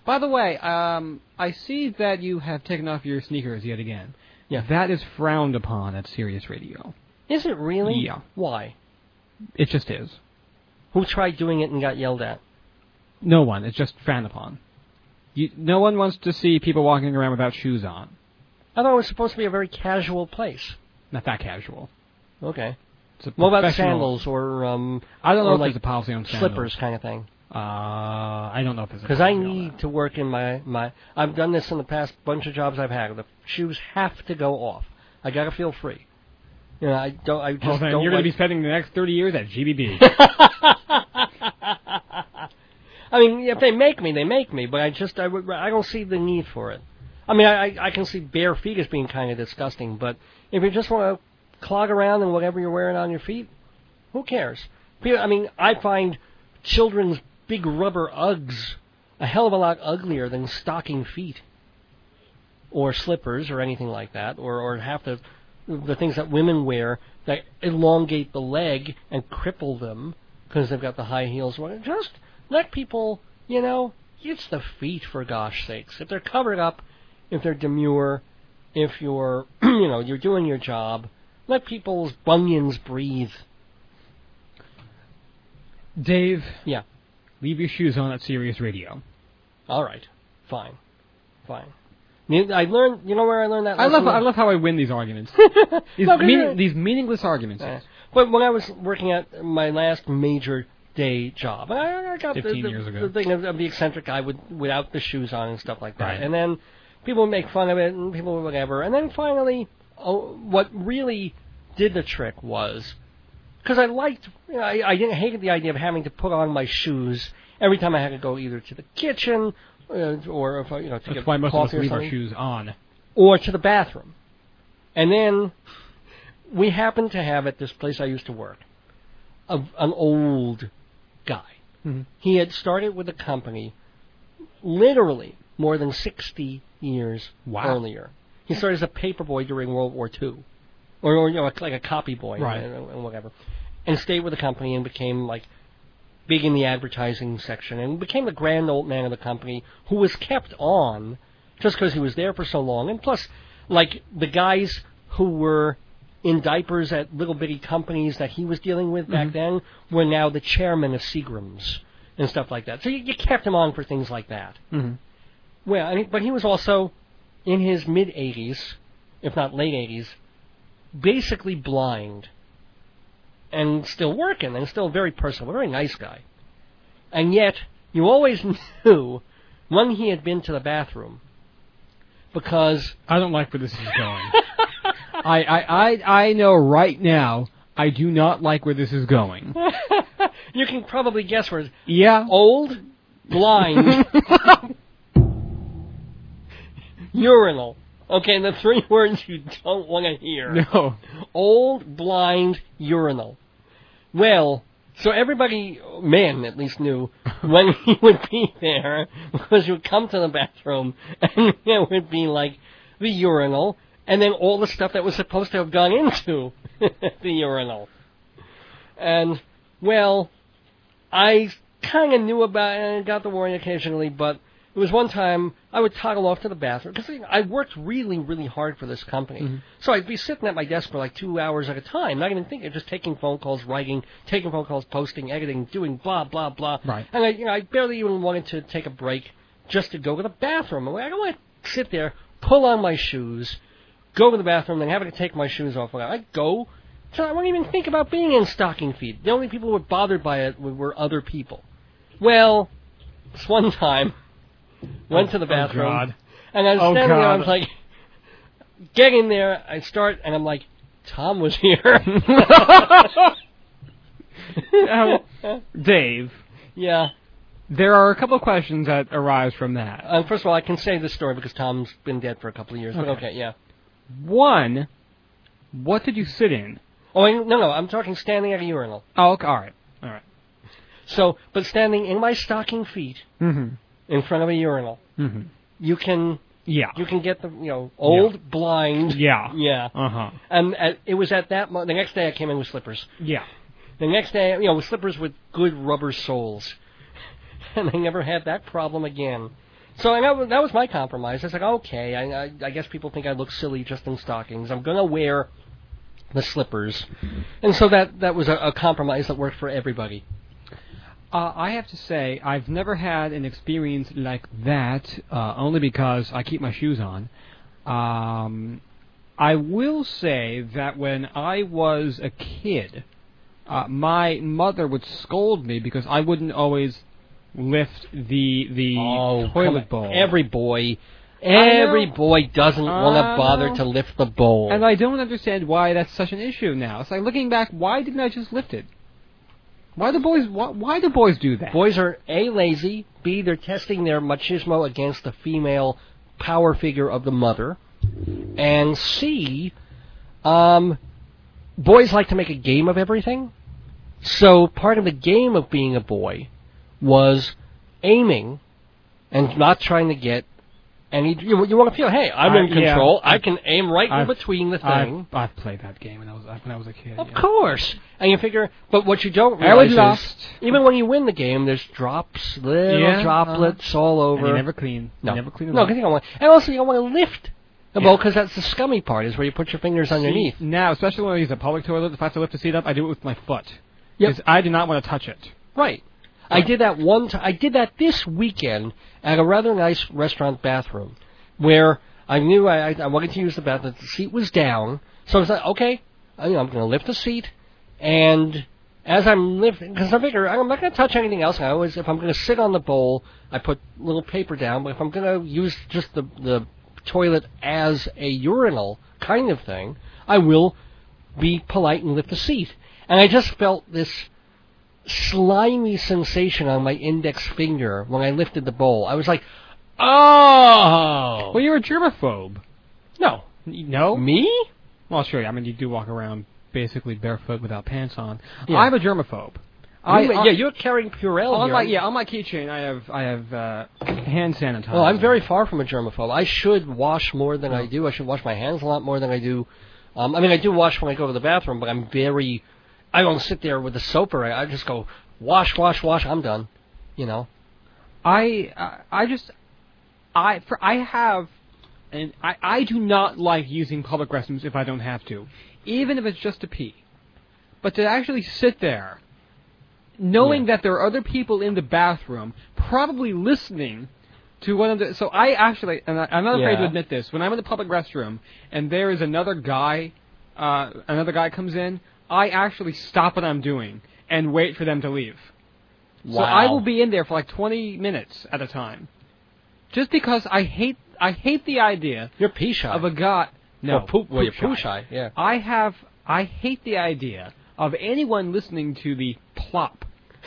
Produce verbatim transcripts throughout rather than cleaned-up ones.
By the way, um, I see that you have taken off your sneakers yet again. Yeah. That is frowned upon at Sirius Radio. Is it really? Yeah. Why? It just is. Who tried doing it and got yelled at? No one. It's just frowned upon. You, no one wants to see people walking around without shoes on. I thought it was supposed to be a very casual place. Not that casual. Okay. It's a What about professional- sandals or um? I don't know or if like there's a policy on sandals. slippers kind of thing? Uh, I don't know if there's a Because I policy on need that. to work in my, my... I've done this in the past bunch of jobs I've had. The shoes have to go off. I got to feel free. You know, I don't... I just Well, then don't you're like... going to be spending the next thirty years at G B B. I mean, if they make me, they make me, but I just... I, would, I don't see the need for it. I mean, I, I can see bare feet as being kind of disgusting, but if you just want to clog around in whatever you're wearing on your feet, who cares? I mean, I find children's big rubber Uggs a hell of a lot uglier than stocking feet or slippers or anything like that, or, or half the the things that women wear that elongate the leg and cripple them because they've got the high heels. Just let people, you know, it's the feet, for gosh sakes. If they're covered up, if they're demure, if you're, you know, you're doing your job, let people's bunions breathe. Dave. Yeah. Leave your shoes on at Sirius Radio. All right. Fine. Fine. I learned, you know where I learned that I love, lesson? I love how I win these arguments. these, No, meaning, these meaningless arguments. Uh, but when I was working at my last major day job, and I, I got the, Fifteen the, years ago. the thing of, of the eccentric guy with, without the shoes on and stuff like that. Right. And then people would make fun of it, and people would whatever. And then finally, oh, what really did the trick was, because I liked, you know, I, I didn't hate the idea of having to put on my shoes every time I had to go either to the kitchen uh, or if I, you know, to That's get why most of us coffee or leave our something, shoes on. or to the bathroom. And then we happened to have at this place I used to work a, an old guy. Mm-hmm. He had started with the company literally more than sixty years Wow. earlier. He started as a paper boy during World War Two, or, or you know, like a copy boy, Right. and, and whatever, and stayed with the company and became like big in the advertising section and became the grand old man of the company who was kept on just because he was there for so long. And plus, like the guys who were in diapers at little bitty companies that he was dealing with back Mm-hmm. then were now the chairman of Seagram's and stuff like that. So you, you kept him on for things like that. Mm-hmm. Well, I mean, but he was also in his mid-eighties, if not late eighties, basically blind and still working and still very personal, a very nice guy. And yet, you always knew when he had been to the bathroom because... I don't like where this is going. I, I, I, I know right now I do not like where this is going. You can probably guess where it's... Yeah. Old, blind, urinal. Okay, the three words you don't want to hear. No. Old, blind, urinal. Well, so everybody, men at least, knew when he would be there, because you would come to the bathroom, and there would be, like, the urinal, and then all the stuff that was supposed to have gone into the urinal. And, well, I kind of knew about it and got the warning occasionally, but it was one time I would toggle off to the bathroom, because I worked really, really hard for this company. Mm-hmm. So I'd be sitting at my desk for like two hours at a time, not even thinking, just taking phone calls, writing, taking phone calls, posting, editing, doing blah, blah, blah. Right. And I, you know, I barely even wanted to take a break just to go to the bathroom. I don't want to sit there, pull on my shoes, go to the bathroom, then having to take my shoes off. I'd go, so I wouldn't even think about being in stocking feet. The only people who were bothered by it were other people. Well, this one time, went oh, to the bathroom, oh God. and I was Oh, standing there, I God. was like, get in there, I start, and I'm like, Tom was here. Now, Dave, Yeah. there are a couple of questions that arise from that. Uh, first of all, I can say this story because Tom's been dead for a couple of years, but Okay. okay, yeah. One, what did you sit in? Oh, I, no, no, I'm talking standing at a urinal. Oh, okay, all right. All right. So, but standing in my stocking feet Mm-hmm. in front of a urinal, Mm-hmm. you can Yeah. you can get the, you know, old, blind. Yeah. Yeah. Uh-huh. And at, it was at that moment, the next day I came in with slippers. Yeah. The next day, you know, with slippers with good rubber soles. And I never had that problem again. So and that, was, that was my compromise. I was like, okay, I, I, I guess people think I look silly just in stockings. I'm going to wear the slippers. And so that, that was a, a compromise that worked for everybody. Uh, I have to say, I've never had an experience like that, uh, only because I keep my shoes on. Um, I will say that when I was a kid, uh, my mother would scold me because I wouldn't always lift the the oh, toilet bowl. Every boy, every boy doesn't want to bother know. to lift the bowl. And I don't understand why that's such an issue now. It's like, looking back, why didn't I just lift it? Why do boys? Why, why do boys do that? Boys are A, lazy, B, they're testing their machismo against the female power figure of the mother, and C, um, boys like to make a game of everything. So part of the game of being a boy was aiming and not trying to get any. You, you want to feel, hey, I'm I, in control. yeah, I can aim right I've, in between the thing. I've, I've played that game when I was when I was a kid. Of yeah. course. And you figure, but what you don't I was realize lost. is, even when you win the game, there's drops, little Yeah, droplets all over. And you never clean. No, you never clean them no, up. because you don't want. And also, you don't want to lift the Yeah. bowl because that's the scummy part, is where you put your fingers underneath. See, now, especially when I use a public toilet, if I have to lift the seat up, I do it with my foot. Yep. Because I do not want to touch it. Right. I did that one time. I did that this weekend at a rather nice restaurant bathroom, where I knew I, I, I wanted to use the bathroom. The seat was down, so I was like, okay, I, you know, I'm going to lift the seat, and as I'm lifting, because I figure I'm not going to touch anything else. I always, if I'm going to sit on the bowl, I put a little paper down. But if I'm going to use just the the toilet as a urinal kind of thing, I will be polite and lift the seat. And I just felt this slimy sensation on my index finger when I lifted the bowl. I was like, oh! Well, you're a germaphobe. No. No? Me? Well, sure. I mean, you do walk around basically barefoot without pants on. Yeah. I'm a germaphobe. I, I, yeah, you're carrying Purell on here. my yeah on my keychain I have I have uh, hand sanitizer. Well, I'm very far from a germaphobe. I should wash more than I do. I should wash my hands a lot more than I do. Um, I mean, I do wash when I go to the bathroom, but I'm very... I don't sit there with the soap or I just go, wash, wash, wash, I'm done. You know? I I, I just... I for I have... and I, I do not like using public restrooms if I don't have to. Even if it's just to pee. But to actually sit there, knowing Yeah. that there are other people in the bathroom, probably listening to one of the... So I actually... And I, I'm not afraid Yeah. to admit this. When I'm in the public restroom, and there is another guy... Uh, another guy comes in... I actually stop what I'm doing and wait for them to leave. Wow. So I will be in there for like twenty minutes at a time, just because I hate I hate the idea You're pee shy. of a guy. No, Well, poop, well, you're poop poo shy, yeah. I have I hate the idea of anyone listening to the plop.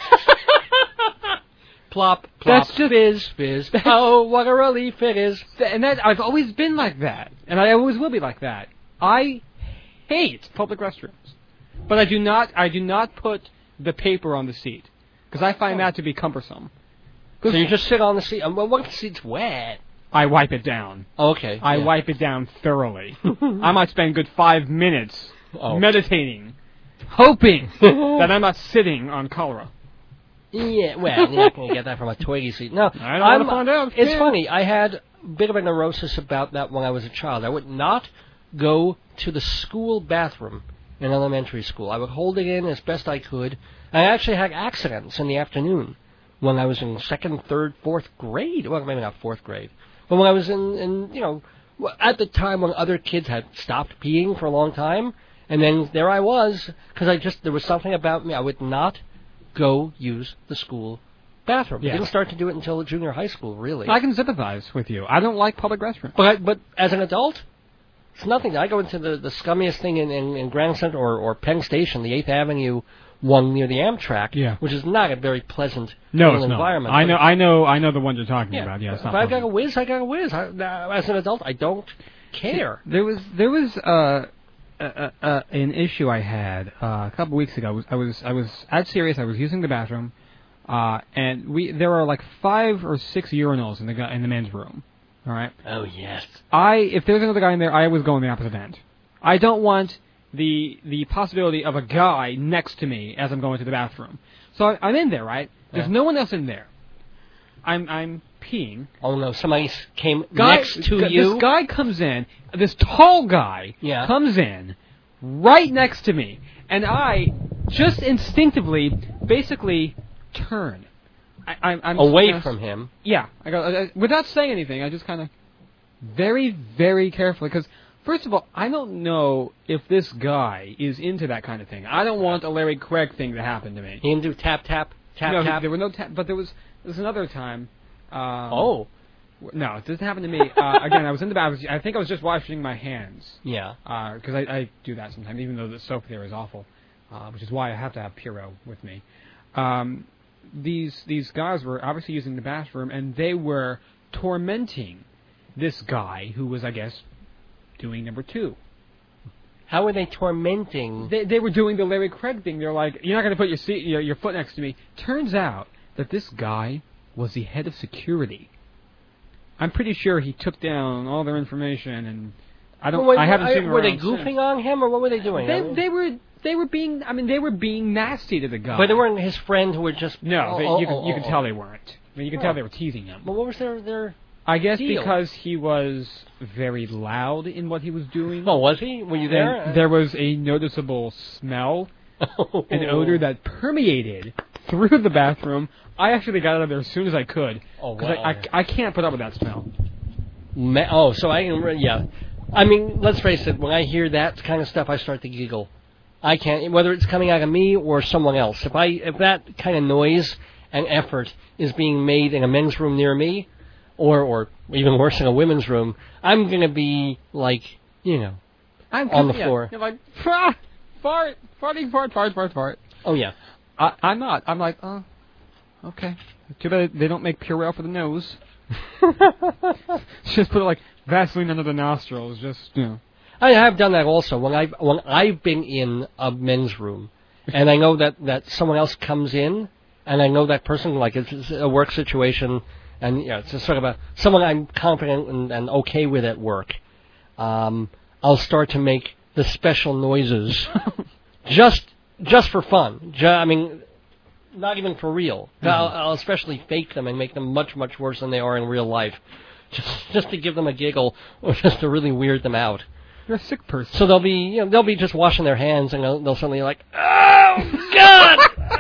Plop, plop, That's just- fizz, fizz. Oh, what a relief it is. And that I've always been like that, and I always will be like that. I hate public restrooms. But I do not. I do not put the paper on the seat because I find Oh. that to be cumbersome. So you just sit on the seat. Um, well, what if the seat's wet? I wipe it down. Oh, okay. I yeah. wipe it down thoroughly. I might spend a good five minutes Oh. meditating, hoping that I'm not sitting on cholera. Yeah, well, you're not going to get that from a Twiggy seat. No, I don't I'm- wanna find out. It's Yeah. funny. I had a bit of a neurosis about that when I was a child. I would not go to the school bathroom in elementary school. I would hold it in as best I could. I actually had accidents in the afternoon when I was in second, third, fourth grade. Well, maybe not fourth grade, but when I was in, in you know, at the time when other kids had stopped peeing for a long time, and then there I was because I just there was something about me. I would not go use the school bathroom. Yeah. I didn't start to do it until junior high school, really. I can sympathize with you. I don't like public restrooms. But but as an adult, it's nothing. I go into the, the scummiest thing in, in, in Grand Central or, or Penn Station, the eighth Avenue one near the Amtrak, Yeah. which is not a very pleasant No, little it's not. environment. I But- know. I know. I know the one you're talking Yeah, about. Yeah, it's if not I've got pleasant. a whiz, I got a whiz. I, uh, as an adult, I don't care. There was there was uh, uh, uh, an issue I had uh, a couple weeks ago. I was I was I was at Sirius. I was using the bathroom, uh, and we there are like five or six urinals in the gu- in the men's room. All right. Oh yes. I if there's another guy in there, I always go in the opposite end. I don't want the the possibility of a guy next to me as I'm going to the bathroom. So I, I'm in there, right? There's Yeah. no one else in there. I'm I'm peeing. Oh no! Somebody s- came Guy, next to g- you. This guy comes in. This tall guy Yeah. comes in right next to me, and I just instinctively, basically, turn. I, I'm, I'm away just, from him. Yeah, I go uh, without saying anything. I just kind of very, very carefully, because first of all, I don't know if this guy is into that kind of thing. I don't want a Larry Craig thing to happen to me. He didn't do tap tap tap no, tap. there were no, ta- but there was there was another time. Um, oh. No, it doesn't happen to me. Uh, again, I was in the bathroom. I think I was just washing my hands. Yeah. Because uh, I, I do that sometimes, even though the soap there is awful, uh, which is why I have to have Puro with me. Um, these these guys were obviously using the bathroom, and they were tormenting this guy who was, I guess, doing number two. How were they tormenting? They they were doing the Larry Craig thing. They're like, you're not going to put your seat, your, your foot next to me. Turns out that this guy was the head of security. I'm pretty sure he took down all their information, and I don't. Well, wait, I haven't I, seen him Were they around goofing since. on him, or what were they doing? They I mean, they were they were being. I mean, they were being nasty to the guy. but they weren't his friend who were just. No, oh, they, oh, you can oh, you oh, can oh. tell they weren't. I mean, you can Oh. tell they were teasing him. But what was their their? I guess deal? because he was very loud in what he was doing. Oh, was he? Were you there? And there was a noticeable smell, an odor that permeated through the bathroom. I actually got out of there as soon as I could. Oh, Because wow. I, I, I can't put up with that smell. Ma- oh, so I can. Re- yeah. I mean, let's face it. When I hear that kind of stuff, I start to giggle. I can't, whether it's coming out of me or someone else. If I if that kind of noise and effort is being made in a men's room near me, or or even worse in a women's room, I'm gonna be like, you know, I'm on the yeah, floor. You're like, fart, fart, farting, fart, fart, fart, fart. Oh yeah. I, I'm not. I'm like, oh, okay. Too bad they don't make Purell for the nose. Just put like Vaseline under the nostrils. Just you know. I have done that also when I've when I've been in a men's room, and I know that, that someone else comes in, and I know that person, like it's, it's a work situation, and you know, it's just sort of a someone I'm confident and, and okay with at work. Um, I'll start to make the special noises, just just for fun. Ju- I mean, not even for real. Mm-hmm. I'll, I'll especially fake them and make them much much worse than they are in real life, just just to give them a giggle or just to really weird them out. You're a sick person. So they'll be, you know, they'll be just washing their hands, and they'll, they'll suddenly like, oh God!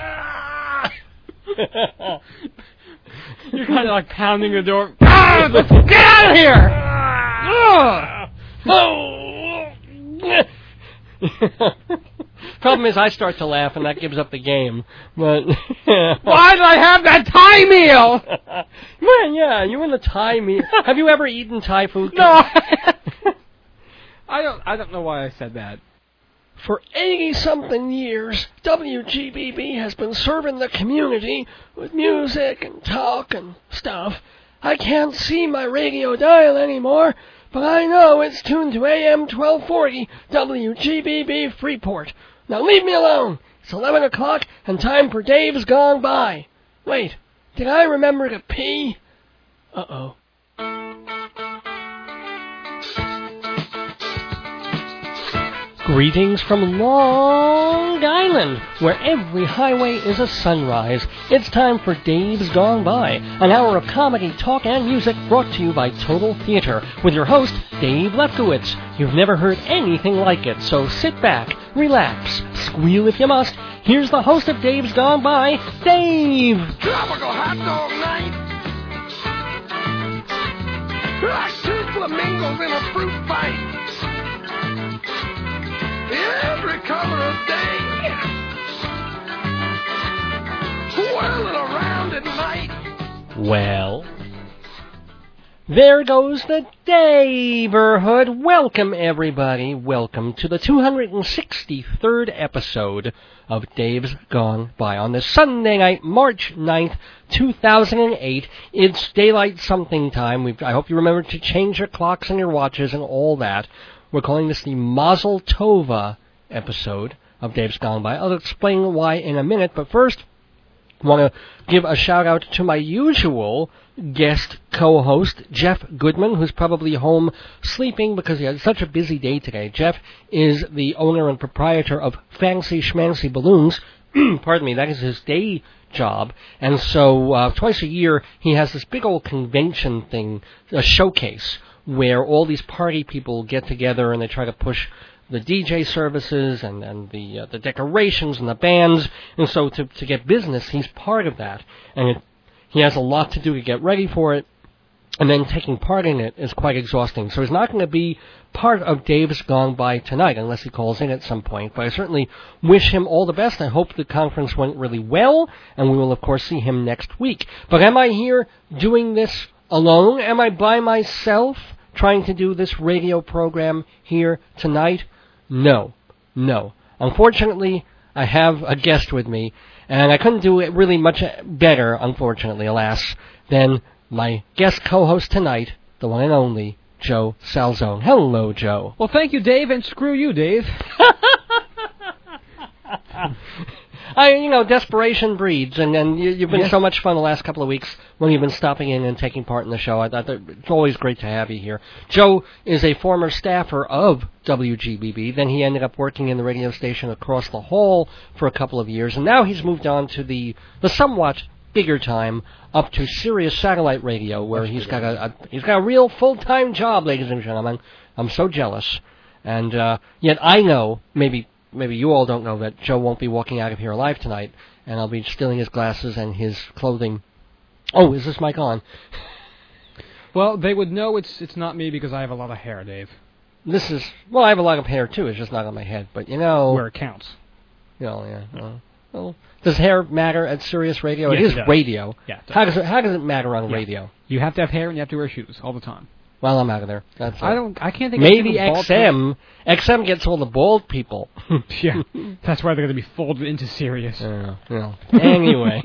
You're kind of like pounding the door. Ah, let's get out of here! Ah! Problem is, I start to laugh, and that gives up the game. But why did I have that Thai meal? Man, yeah, you in the Thai meal. Have you ever eaten Thai food? No. I don't. I don't know why I said that. For eighty-something years, W G B B has been serving the community with music and talk and stuff. I can't see my radio dial anymore, but I know it's tuned to A M twelve forty W G B B Freeport. Now leave me alone. It's eleven o'clock and time for Dave's Gone By. Wait, did I remember to pee? Uh-oh. Greetings from Long Island, where every highway is a sunrise. It's time for Dave's Gone By, an hour of comedy, talk, and music brought to you by Total Theater, with your host, Dave Lefkowitz. You've never heard anything like it, so sit back, relax, squeal if you must. Here's the host of Dave's Gone By, Dave! Tropical hot dog night. I shoot flamingos in a fruit fight. Every color of day, whirling around at night. Well, there goes the neighborhood. Welcome, everybody. Welcome to the two hundred sixty-third episode of Dave's Gone By. On this Sunday night, March ninth, two thousand eight, it's daylight something time. We've, I hope you remember to change your clocks and your watches and all that. We're calling this the Mazel Tova episode of Dave's Gone By. I'll explain why in a minute, but first, I want to give a shout-out to my usual guest co-host, Jeff Goodman, who's probably home sleeping because he had such a busy day today. Jeff is the owner and proprietor of Fancy Schmancy Balloons, pardon me, that is his day job. And so uh, twice a year he has this big old convention thing, a showcase, where all these party people get together and they try to push the D J services and, and the uh, the decorations and the bands. And so to, to get business, he's part of that. And it, he has a lot to do to get ready for it. And then taking part in it is quite exhausting. So he's not going to be part of Dave's Gone By tonight, unless he calls in at some point. But I certainly wish him all the best. I hope the conference went really well, and we will, of course, see him next week. But am I here doing this alone? Am I by myself trying to do this radio program here tonight? No. No. Unfortunately, I have a guest with me, and I couldn't do it really much better, unfortunately, alas, than my guest co-host tonight, the one and only Joe Salzone. Hello, Joe. Well, thank you, Dave, and screw you, Dave. I, you know, desperation breeds, and, and you, you've been yes. so much fun the last couple of weeks when you've been stopping in and taking part in the show. I thought that it's always great to have you here. Joe is a former staffer of W G B B. Then he ended up working in the radio station across the hall for a couple of years, and now he's moved on to the the somewhat bigger time up to Sirius Satellite Radio, where he's got a, a he's got a real full-time job, ladies and gentlemen. I'm so jealous, and uh, yet I know maybe. Maybe you all don't know that Joe won't be walking out of here alive tonight, and I'll be stealing his glasses and his clothing. Oh, is this mic on? Well, they would know it's it's not me because I have a lot of hair, Dave. This is, well, I have a lot of hair too, it's just not on my head, but you know... Where it counts. You know, yeah. Uh, well, does hair matter at Sirius Radio? Yes, it is it does. radio. Yeah, it does. How does it, how does it matter on Yeah. radio? You have to have hair and you have to wear shoes all the time. Well, I'm out of there. That's I it. don't. I can't think. Maybe of X M. X M gets all the bald people. Yeah, that's why they're going to be folded into Sirius. Uh, well, anyway.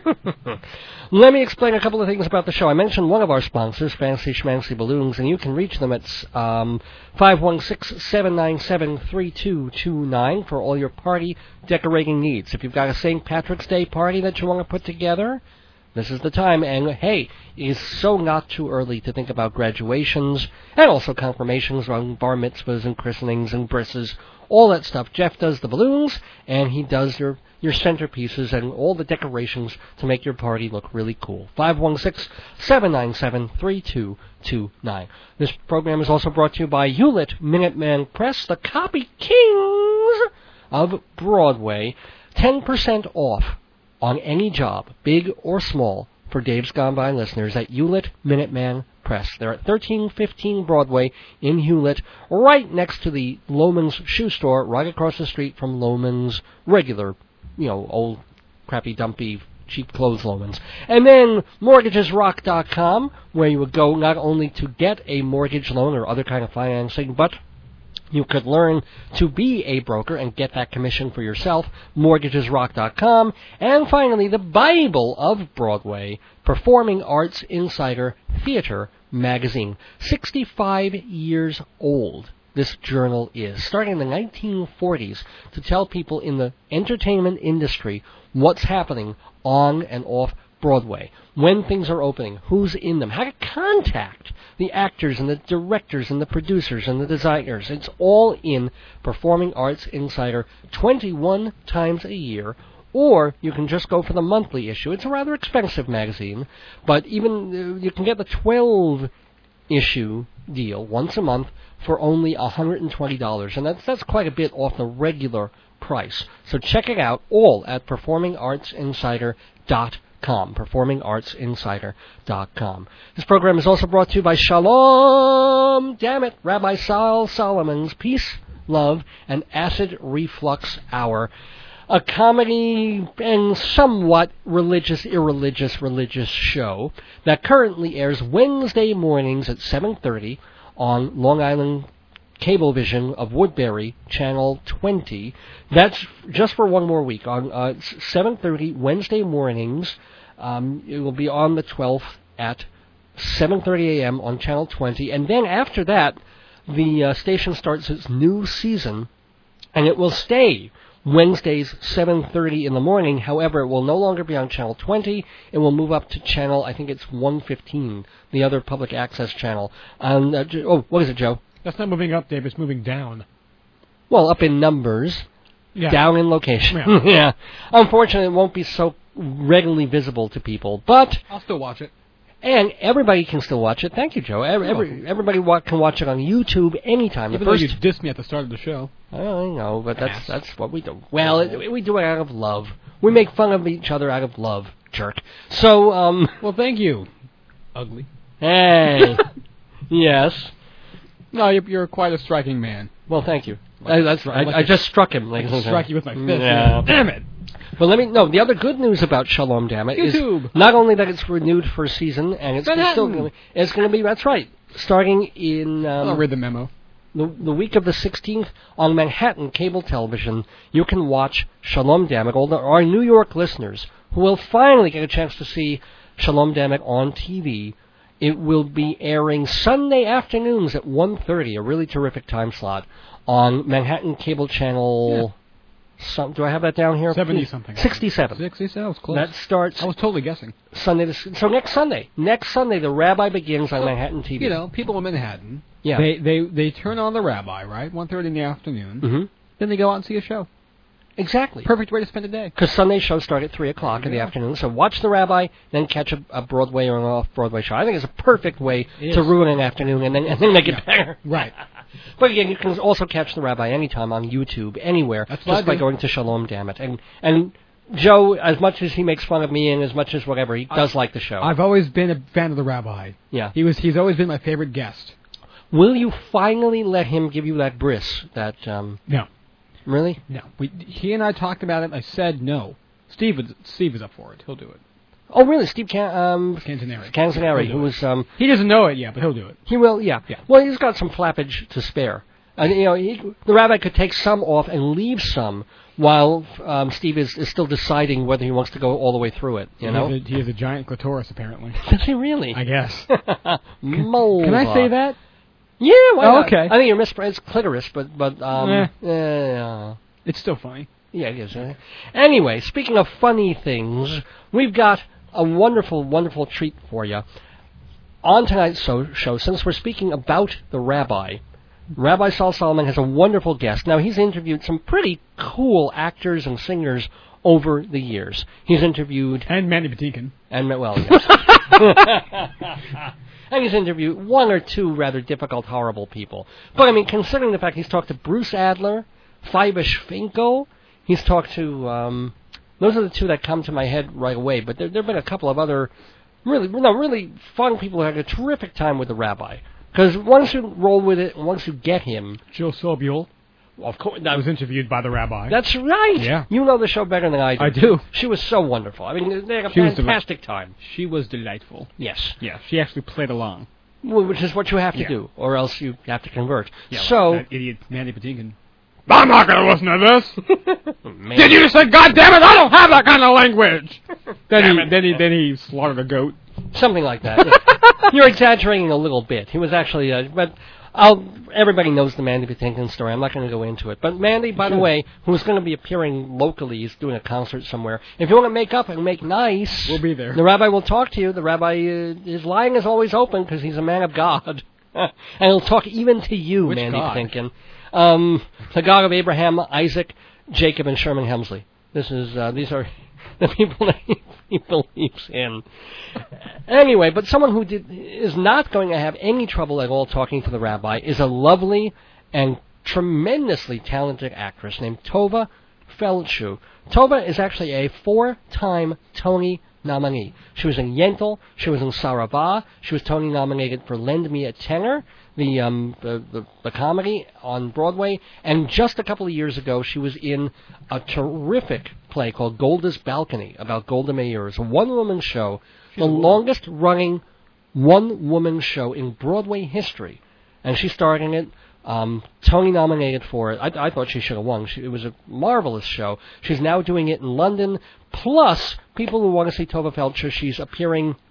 Let me explain a couple of things about the show. I mentioned one of our sponsors, Fancy Schmancy Balloons, and you can reach them at um, five one six, seven nine seven, three two two nine for all your party decorating needs. If you've got a Saint Patrick's Day party that you want to put together, this is the time. And, hey, it's so not too early to think about graduations and also confirmations, on bar mitzvahs and christenings and brisses, all that stuff. Jeff does the balloons, and he does your, your centerpieces and all the decorations to make your party look really cool. five one six, seven nine seven, three two two nine. This program is also brought to you by Hewlett Minuteman Press, the copy kings of Broadway. ten percent off on any job, big or small, for Dave's Gone By listeners at Hewlett Minuteman Press. They're at thirteen fifteen Broadway in Hewlett, right next to the Loman's shoe store, right across the street from Loman's regular, you know, old, crappy, dumpy, cheap clothes Loman's. And then mortgages rock dot com, where you would go not only to get a mortgage loan or other kind of financing, but you could learn to be a broker and get that commission for yourself, mortgages rock dot com. And finally, the Bible of Broadway, Performing Arts Insider Theater Magazine. sixty-five years old, this journal is, starting in the nineteen forties, to tell people in the entertainment industry what's happening on and off Broadway, when things are opening, who's in them, how to contact the actors and the directors and the producers and the designers. It's all in Performing Arts Insider twenty-one times a year, or you can just go for the monthly issue. It's a rather expensive magazine, but even uh, you can get the twelve-issue deal once a month for only one hundred twenty dollars, and that's, that's quite a bit off the regular price. So check it out, all at performing arts insider dot com. performing arts insider dot com. This program is also brought to you by Shalom, damn it, Rabbi Sal Solomon's Peace, Love, and Acid Reflux Hour, a comedy and somewhat religious, irreligious, religious show that currently airs Wednesday mornings at seven thirty on Long Island Cablevision of Woodbury, Channel twenty. That's just for one more week. On uh, seven thirty Wednesday mornings, um, it will be on the twelfth at seven thirty a.m. on Channel twenty. And then after that, the uh, station starts its new season, and it will stay Wednesdays, seven thirty in the morning. However, it will no longer be on Channel twenty. It will move up to Channel, I think it's one fifteen, the other public access channel. Um, uh, oh, what is it, Joe? That's not moving up, Dave. It's moving down. Well, up in numbers. Yeah. down in location. Yeah. yeah. Unfortunately, it won't be so readily visible to people, but I'll still watch it. and everybody can still watch it. Thank you, Joe. Every, You're every, welcome. everybody wa- can watch it on YouTube anytime. Even the first, though you dissed me at the start of the show. I know, but that's Ass. that's what we do. Well, it, we do it out of love. We make fun of each other out of love, jerk. So, um, Well, thank you. Ugly. hey, yes. No, you're, you're quite a striking man. Well, thank you. I, that's I'd I, like I to- just struck him. I Ladies can and strike gentlemen. you with my fist. Yeah. Damn it. Well, let me no. The other good news about Shalom, damn it, YouTube. is not only that it's renewed for a season and it's Manhattan. still gonna, it's going to be. That's right. Starting in um, I'll read the memo. the, the week of the sixteenth on Manhattan cable television, you can watch Shalom Dammit. All the, our New York listeners who will finally get a chance to see Shalom Dammit on T V. It will be airing Sunday afternoons at one thirty, a really terrific time slot, on Manhattan Cable Channel... Some, do I have that down here? seventy-something. sixty-seven. sixty-seven. I was close. That starts I was totally guessing. Sunday. To, so next Sunday. Next Sunday, the Rabbi begins on Manhattan T V. You know, people in Manhattan, Yeah. they, they, they turn on the Rabbi, right? one thirty in the afternoon. Mm-hmm. Then they go out and see a show. Exactly. Perfect way to spend a day. Because Sunday shows start at three o'clock in the Yeah. afternoon. So watch the Rabbi, then catch a, a Broadway or an off-Broadway show. I think it's a perfect way It to is. ruin an afternoon and then, and then make it Yeah. better. Right. But again, you can also catch the Rabbi anytime on YouTube, anywhere, That's what just I by do. going to Shalom Dammit. And, and Joe, as much as he makes fun of me and as much as whatever, he does like the show. I've always been a fan of the Rabbi. yeah. He was he's always been my favorite guest. Will you finally let him give you that bris? That, um, No. really? No. We he and I talked about it. I said no. Steve was Steve is up for it. He'll do it. Oh, really? Steve Can- um, Cantoneri. Canzaneri, He'll do who it. was, um, He doesn't know it yet, but he'll do it. he will, yeah. Yeah. Well, he's got some flappage to spare. And, you know, he, the Rabbi could take some off and leave some while um, Steve is, is still deciding whether he wants to go all the way through it, you he know? Has a, he has a giant clitoris, apparently. Does he really? I guess. Mulva. Can I say that? Yeah, why Oh, not? okay. I think you're mispronouncing it's clitoris, but, but, um, Eh. yeah. It's still funny. Yeah, it is. Uh, anyway, speaking of funny things, we've got a wonderful, wonderful treat for you. On tonight's so- show, since we're speaking about the Rabbi, Rabbi Saul Solomon has a wonderful guest. Now, he's interviewed some pretty cool actors and singers over the years. He's interviewed, And Mandy Patinkin. and well, yes. And he's interviewed one or two rather difficult, horrible people. But, I mean, considering the fact he's talked to Bruce Adler, Fibish Finkel, he's talked to, um, those are the two that come to my head right away, but there there have been a couple of other really, no, really fun people who had a terrific time with the Rabbi. Because once you roll with it, and once you get him, Jill Sobule. of course, I was interviewed by the Rabbi. that's right. Yeah. You know the show better than I do. I do. She was so wonderful. I mean, they had a She was the- fantastic time. She was delightful. Yes. Yeah, she actually played along. Well, which is what you have to Yeah. do, or else you have to convert. Yeah, so, like that idiot Mandy Patinkin. I'm not going to listen to this. man, Did you just say, God damn it, I don't have that kind of language. then he then he then he slaughtered a goat. something like that. You're exaggerating a little bit. He was actually, uh, but I'll. Everybody knows the Mandy Patinkin story. I'm not going to go into it. But Mandy, by the Sure. way, who's going to be appearing locally, he's doing a concert somewhere. If you want to make up and make nice, We'll be there. The Rabbi will talk to you. The Rabbi, uh, his line is always open because he's a man of God, and he'll talk even to you, Which Mandy God? Patinkin. Um, the God of Abraham, Isaac, Jacob, and Sherman Hemsley. This is uh, these are the people that he, he believes in. Anyway, but someone who did, is not going to have any trouble at all talking to the Rabbi is a lovely and tremendously talented actress named Tova Feldshuh. Tova is actually a four-time Tony nominee. She was in Yentl, she was in Sarava, she was Tony nominated for Lend Me a Tenor, the, um, the, the the comedy on Broadway, and just a couple of years ago she was in a terrific play called Golda's Balcony about Golda Meir. It's a one-woman show, the longest-running one-woman show in Broadway history, and she starred in it. Um, Tony nominated for it. I, I thought she should have won. She, it was a marvelous show. She's now doing it in London. Plus, people who want to see Tova Feldshuh, she's appearing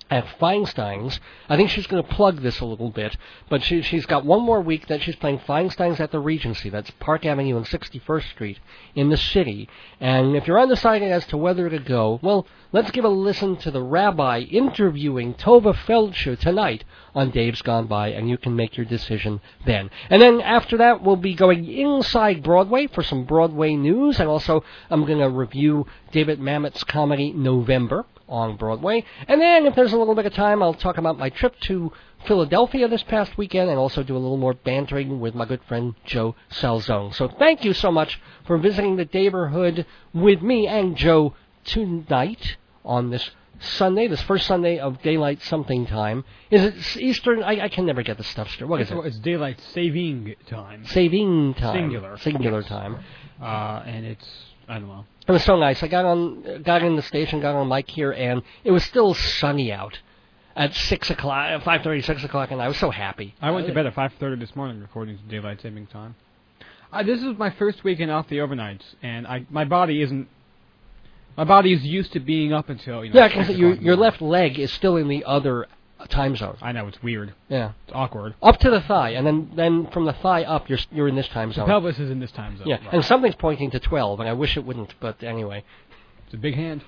at Feinstein's. I think she's going to plug this a little bit, but she, she's got one more week that she's playing Feinstein's at the Regency. That's Park Avenue and sixty-first Street in the city. And if you're undecided as to whether to go, well, let's give a listen to the rabbi interviewing Tova Feldshuh tonight on Dave's Gone By, and you can make your decision then. And then after that, we'll be going inside Broadway for some Broadway news, and also I'm going to review David Mamet's comedy November on Broadway. And then, if there's a little bit of time, I'll talk about my trip to Philadelphia this past weekend and also do a little more bantering with my good friend Joe Salzone. So thank you so much for visiting the neighborhood with me and Joe tonight on this Sunday, this first Sunday of daylight something time. Is it Eastern? I, I can never get the stuff straight. What is it's, it? It's daylight saving time. Saving time. Singular. Singular time. Uh, and it's, I don't know. It was so nice. I got on, got in the station, got on mic here, and it was still sunny out at six o'clock, five thirty, six o'clock, and I was so happy. I went to bed at five thirty this morning, according to daylight saving time. Uh, this is my first weekend off the overnights, and I my body isn't. My body is used to being up until you know. Yeah, because your your left leg is still in the other time zone. I know, it's weird. Yeah, it's awkward. Up to the thigh, and then then from the thigh up, you're you're in this time zone. The pelvis is in this time zone. Yeah, right. And something's pointing to twelve, and I wish it wouldn't, but anyway. It's a big hand.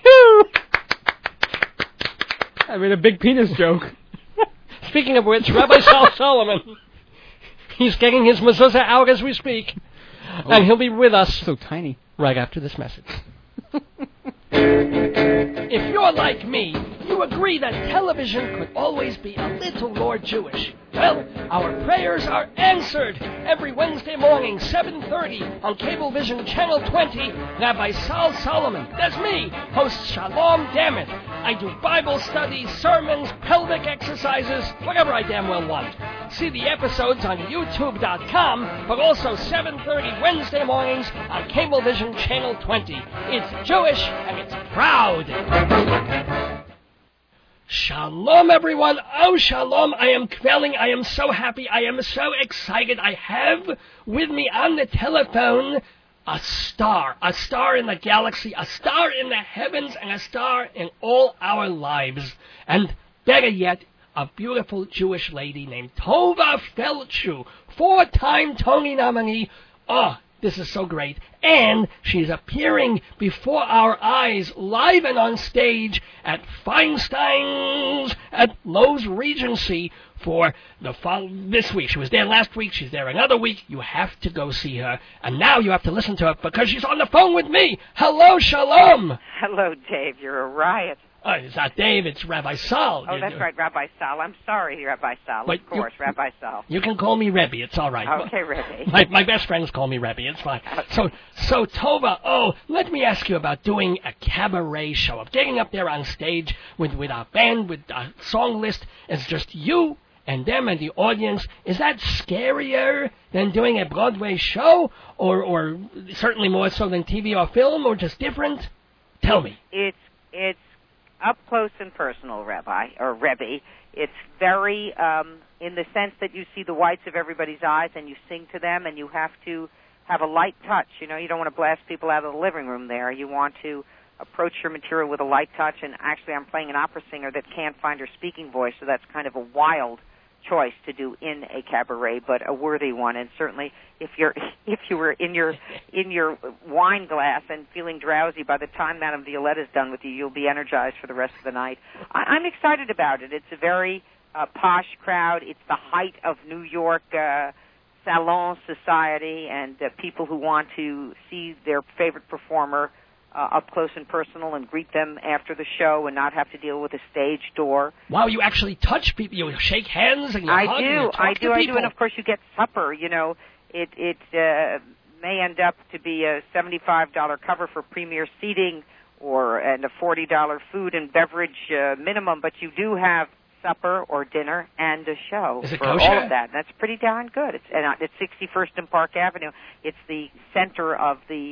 I made a big penis joke. Speaking of which, Rabbi Sal Solomon, he's getting his mezuzah out as we speak, oh, and he'll be with us so tiny right after this message. If you're like me, you agree that television could always be a little more Jewish. Well, our prayers are answered. Every Wednesday morning, seven thirty, on Cablevision Channel twenty, Rabbi Sal Solomon, that's me, hosts Shalom Dammit. I do Bible studies, sermons, pelvic exercises, whatever I damn well want. See the episodes on YouTube dot com, but also seven thirty Wednesday mornings on Cablevision Channel twenty. It's Jewish and it's proud. Shalom, everyone. Oh, shalom. I am quelling. I am so happy. I am so excited. I have with me on the telephone a star. A star in the galaxy, a star in the heavens, and a star in all our lives. And better yet, a beautiful Jewish lady named Tova Feldshuh, four-time Tony nominee. Oh, this is so great. And she's appearing before our eyes, live and on stage, at Feinstein's at Lowe's Regency for the fall this week. She was there last week. She's there another week. You have to go see her. And now you have to listen to her because she's on the phone with me. Hello, Shalom. Hello, Dave. You're a riot. Oh, it's not Dave, it's Rabbi Sal. Oh, that's right, Rabbi Sal. I'm sorry, Rabbi Sal. But of course, you, Rabbi Sal. You can call me Rebbe, it's all right. Okay, Rebbe. My, my best friends call me Rebbe, it's fine. Okay. So, so Tova, oh, let me ask you about doing a cabaret show, of getting up there on stage with, with our band, with our song list. It's just you and them and the audience. Is that scarier than doing a Broadway show? Or, or certainly more so than T V or film, or just different? Tell me. It's, it's, up close and personal, Rabbi, or Rebbe. It's very, um, in the sense that you see the whites of everybody's eyes and you sing to them and you have to have a light touch. You know, you don't want to blast people out of the living room there. You want to approach your material with a light touch, and actually I'm playing an opera singer that can't find her speaking voice, so that's kind of a wild choice to do in a cabaret, but a worthy one. And certainly if you're if you were in your in your wine glass and feeling drowsy, by the time Madame Violette is done with you, you'll be energized for the rest of the night. I, I'm excited about it. It's a very uh, posh crowd. It's the height of New York uh, salon society, and uh, people who want to see their favorite performer Uh, up close and personal and greet them after the show and not have to deal with a stage door. Wow, you actually touch people. You shake hands and you I hug do, and you talk I do, to people. I do, and of course you get supper. You know, it it uh, may end up to be a seventy-five dollars cover for premier seating or and a forty dollars food and beverage uh, minimum, but you do have supper or dinner and a show Is it for kosher? all of that. That's pretty darn good. It's and it's sixty-first and Park Avenue. It's the center of the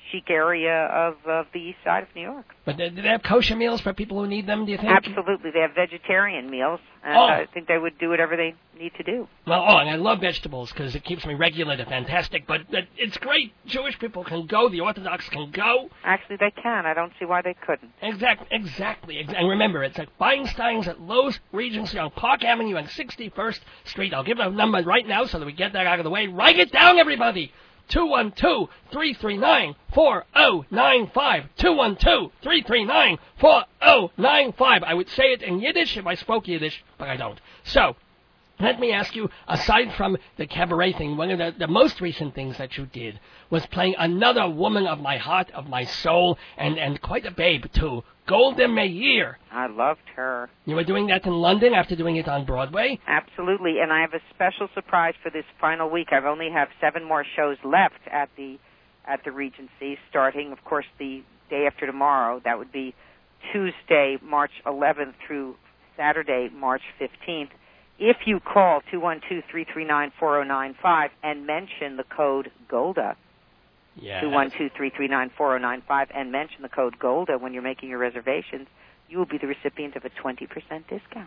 chic area of, of the east side of New York. But do they have kosher meals for people who need them, do you think? Absolutely. They have vegetarian meals. Uh, Oh. I think they would do whatever they need to do. Well, oh, and I love vegetables because it keeps me regular. They're fantastic. But uh, it's great. Jewish people can go. The Orthodox can go. Actually, they can. I don't see why they couldn't. Exact, exactly. Ex- And remember, it's at Feinstein's at Lowe's Regency on Park Avenue and sixty-first Street. I'll give the number right now so that we get that out of the way. Write it down, everybody. two one two, three three nine, four oh nine five. two one two, three three nine, four oh nine five. I would say it in Yiddish if I spoke Yiddish, but I don't. So, let me ask you, aside from the cabaret thing, one of the, the most recent things that you did was playing another woman of my heart, of my soul, and, and quite a babe, too, Golda Meir. I loved her. You were doing that in London after doing it on Broadway? Absolutely, and I have a special surprise for this final week. I've only have seven more shows left at the at the Regency, starting, of course, the day after tomorrow. That would be Tuesday, March eleventh through Saturday, March fifteenth. If you call two one two, three three nine, four oh nine five and mention the code Golda, Yeah. two one two, three three nine, four oh nine five, and mention the code Golda when you're making your reservations, you will be the recipient of a twenty percent discount.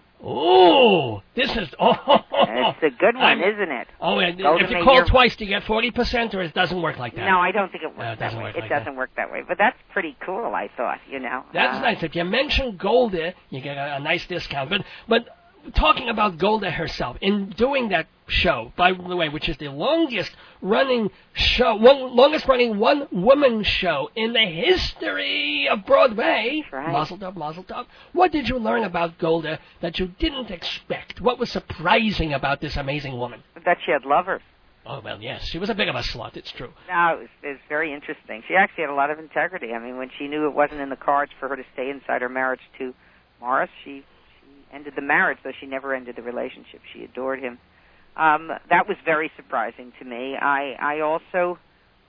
Oh, this is... Oh, It's a good one, I'm- isn't it? Oh, and Golda if you Meir- call twice, do you get forty percent, or it doesn't work like that? No, I don't think it works No, it that doesn't way. work it like doesn't that. work that way. But that's pretty cool, I thought, you know. That's Uh, nice. If you mention Golda, you get a, a nice discount. But but talking about Golda herself, in doing that show, by the way, which is the longest running show, one longest running one woman show in the history of Broadway. That's right. Mazel tov, mazel tov. What did you learn about Golda that you didn't expect? What was surprising about this amazing woman? that she had lovers. Oh, well, yes. She was a bit of a slut, it's true. No, it was, it was very interesting. She actually had a lot of integrity. I mean, when she knew it wasn't in the cards for her to stay inside her marriage to Morris, she, she ended the marriage, though she never ended the relationship. She adored him. Um, that was very surprising to me. I, I also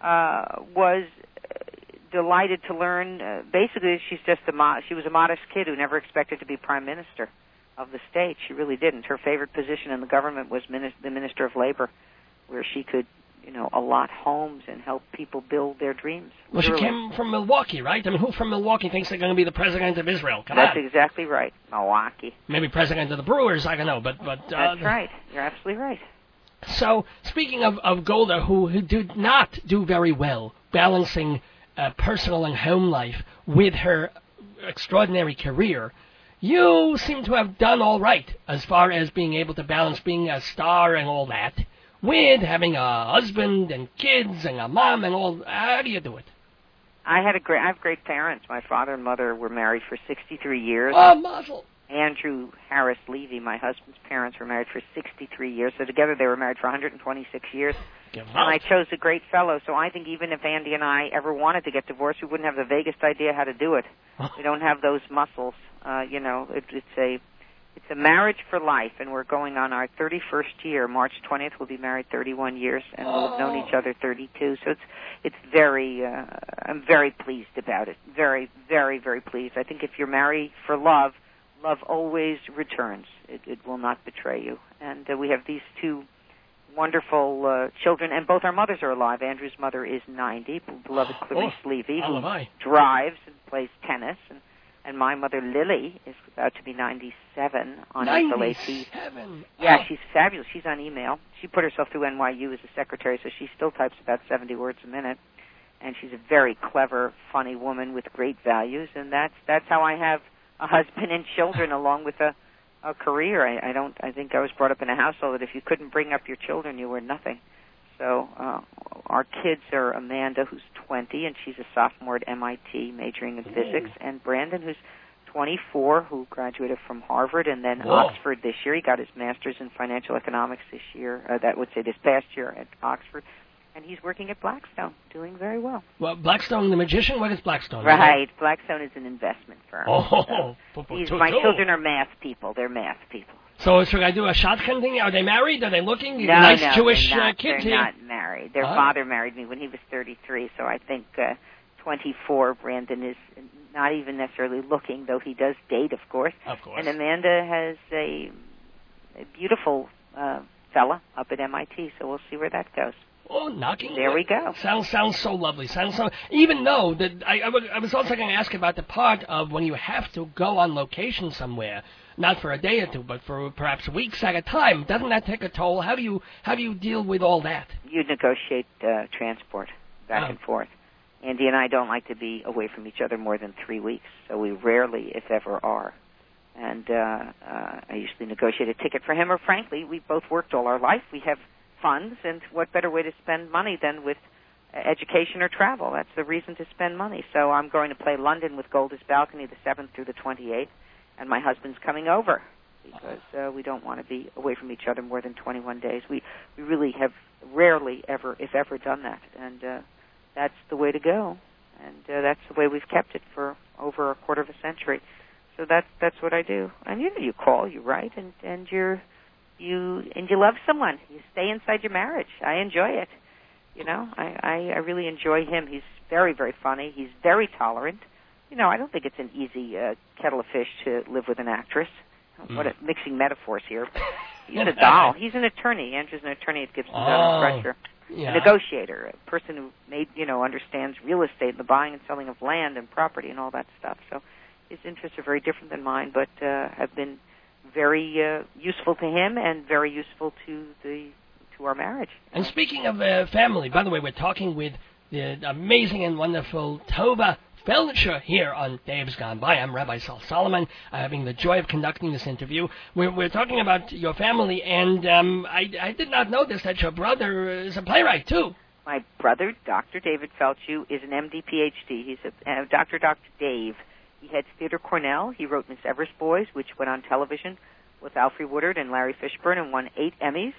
uh, was delighted to learn, uh, basically, she's just a mo- she was a modest kid who never expected to be prime minister of the state. She really didn't. Her favorite position in the government was minis- the Minister of Labor, where she could, you know, allot homes and help people build their dreams. Well, she Literally. came from Milwaukee, right? I mean, who from Milwaukee thinks they're going to be the president of Israel? Come That's on. exactly right. Milwaukee. Maybe president of the Brewers, I don't know, but... but uh, That's right. You're absolutely right. So, speaking of, of Golda, who, who did not do very well balancing uh, personal and home life with her extraordinary career, you seem to have done all right as far as being able to balance being a star and all that with having a husband and kids and a mom and all. How do you do it? I had a great. I have great parents. My father and mother were married for sixty-three years. Oh, muzzle. Andrew Harris Levy, my husband's parents, were married for sixty-three years. So together they were married for one hundred twenty-six years. Give And I chose a great fellow. So I think even if Andy and I ever wanted to get divorced, we wouldn't have the vaguest idea how to do it. We don't have those muscles. Uh, you know, it, it's a it's a marriage for life, and we're going on our thirty-first year. March twentieth, we'll be married thirty-one years, and we'll have known each other thirty-two. So it's it's very. Uh, I'm very pleased about it. Very, very, very pleased. I think if you're married for love, love always returns. It, it will not betray you. And uh, we have these two wonderful uh, children, and both our mothers are alive. Andrew's mother is ninety, beloved Clarice Oh, Levy, how who am I? drives and plays tennis, and, and my mother Lily is about to be ninety-seven on April eighteenth. ninety-seven. Yeah, Oh. she's fabulous. She's on email. She put herself through N Y U as a secretary, so she still types about seventy words a minute. And she's a very clever, funny woman with great values, and that's that's how I have a husband and children along with a a career. I, I don't. I think I was brought up in a household that if you couldn't bring up your children, you were nothing. So uh, our kids are Amanda, who's twenty, and she's a sophomore at M I T, majoring in Ooh. physics, and Brandon, who's twenty-four, who graduated from Harvard and then Whoa. Oxford this year. He got his master's in financial economics this year. Uh, that would say this past year at Oxford. And he's working at Blackstone, doing very well. Well, Blackstone the magician? What is Blackstone? Right. Blackstone is an investment firm. Oh, So po- these, po- my to- children are math people. They're math people. So should I do a shotgun thing? Are they married? Are they looking? No, nice no, Jewish they're not, uh, kids they're here. not married. Their Oh. father married me when he was thirty-three, so I think uh, twenty-four, Brandon is not even necessarily looking, though he does date, of course. Of course. And Amanda has a, a beautiful uh, fella up at M I T, so we'll see where that goes. Oh, knocking There wood. we go. Sounds sounds so lovely. Sounds so. Even though that I, I, was, I was also going to ask about the part of when you have to go on location somewhere, not for a day or two, but for perhaps weeks at a time. Doesn't that take a toll? How do you how do you deal with all that? You negotiate uh, transport back Oh. and forth. Andy and I don't like to be away from each other more than three weeks, so we rarely, if ever, are. And uh, uh, I usually negotiate a ticket for him, or frankly, we both worked all our life. We have funds, and what better way to spend money than with uh, education or travel? That's the reason to spend money. So I'm going to play London with Golders Balcony the seventh through the twenty-eighth, and my husband's coming over because uh, we don't want to be away from each other more than twenty-one days. We we really have rarely ever, if ever, done that, and uh, that's the way to go. And uh, that's the way we've kept it for over a quarter of a century. So that's that's what I do. And you know, you call, you write, and and you're you and you love someone. You stay inside your marriage. I enjoy it. You know, I, I I really enjoy him. He's very very funny. He's very tolerant. You know, I don't think it's an easy uh, kettle of fish to live with an actress. Mm. What a, mixing metaphors here. He's a doll. He's an attorney. Andrew's an attorney at Gibson, Dunn Oh, and Crutcher. yeah. A negotiator, a person who made you know understands real estate, the buying and selling of land and property and all that stuff. So his interests are very different than mine, but uh, have been very uh, useful to him and very useful to the to our marriage. And speaking of uh, family, by the way, we're talking with the amazing and wonderful Tova Feldsher here on Dave's Gone By. I'm Rabbi Sal Solomon, uh, having the joy of conducting this interview. We're, we're talking about your family, and um, I, I did not know this, that your brother is a playwright, too. My brother, Doctor David Feldsher, is an M D, P H D. He's a uh, Doctor Doctor Dave. He heads Theatre Cornell. He wrote Miss Evers Boys, which went on television with Alfre Woodard and Larry Fishburne and won eight Emmys.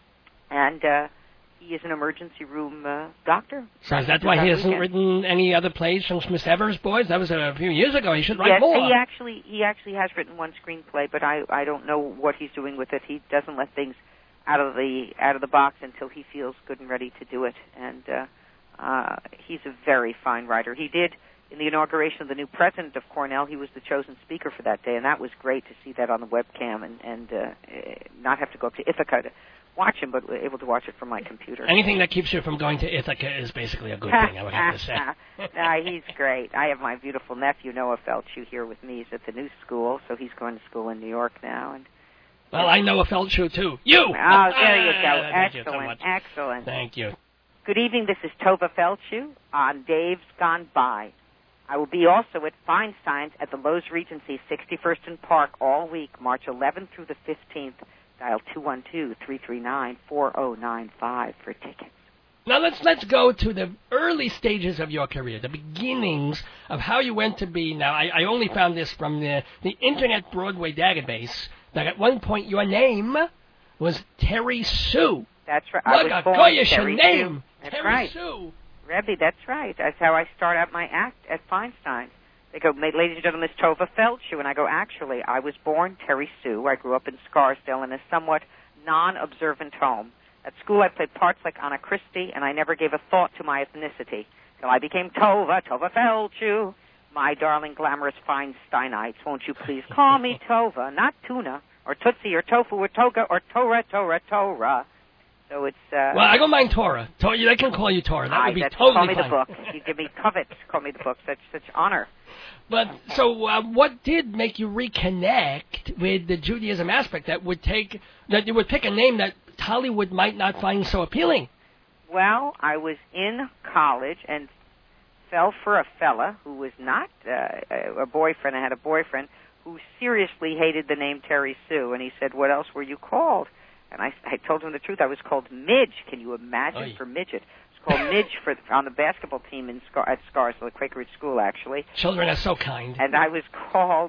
And uh, he is an emergency room uh, doctor. So is that why he hasn't written any other plays since Miss Evers Boys? That was a few years ago. He should write yes, more. he actually he actually has written one screenplay, but I I don't know what he's doing with it. He doesn't let things out of the out of the box until he feels good and ready to do it. And uh, uh, he's a very fine writer. He did. In the inauguration of the new president of Cornell, he was the chosen speaker for that day, and that was great to see that on the webcam and, and uh, not have to go up to Ithaca to watch him, but able to watch it from my computer. Anything that keeps you from going to Ithaca is basically a good thing, I would have to say. Nah, he's great. I have my beautiful nephew, Noah Feldsher, here with me. He's at the new school, so he's going to school in New York now. And well, I know a Feldsher, too. You! Oh, there you go. Thank Excellent, you so much. excellent. Thank you. Good evening. This is Tova Feldsher on Dave's Gone By. I will be also at Feinstein's at the Lowe's Regency, sixty-first and Park, all week, March eleventh through the fifteenth. Dial two one two, three three nine, four zero nine five for tickets. Now let's let's go to the early stages of your career, the beginnings of how you went to be. Now I, I only found this from the the Internet Broadway database that at one point your name was Terry Sue. That's right. I Look, was a born goyish Terry name, Sue. That's Terry right. Sue. Rebbe, that's right. That's how I start out my act at Feinstein's. They go, ladies and gentlemen, Miss Tova Feldsher, and I go, actually, I was born Terry Sue. I grew up in Scarsdale in a somewhat non-observant home. At school, I played parts like Anna Christie, and I never gave a thought to my ethnicity. So I became Tova, Tova Feldsher. My darling, glamorous Feinsteinites, won't you please call me Tova, not Tuna, or Tootsie, or Tofu, or Toga, or Torah, Torah, Torah. So it's... Uh, well, I don't mind Torah. Torah. They can call you Torah. That I, would be that's, totally call me fine. the book. You give me covet. Call me the book. Such such honor. But so, uh, what did make you reconnect with the Judaism aspect that would take that you would pick a name that Hollywood might not find so appealing? Well, I was in college and fell for a fella who was not uh, a boyfriend. I had a boyfriend who seriously hated the name Terry Sue, and he said, "What else were you called?" And I, I told him the truth. I was called Midge. Can you imagine? Oy. For midget? It's called Midge for on the basketball team in Scar- at Scarsdale, Quakerage School, actually. Children are so kind. And I was called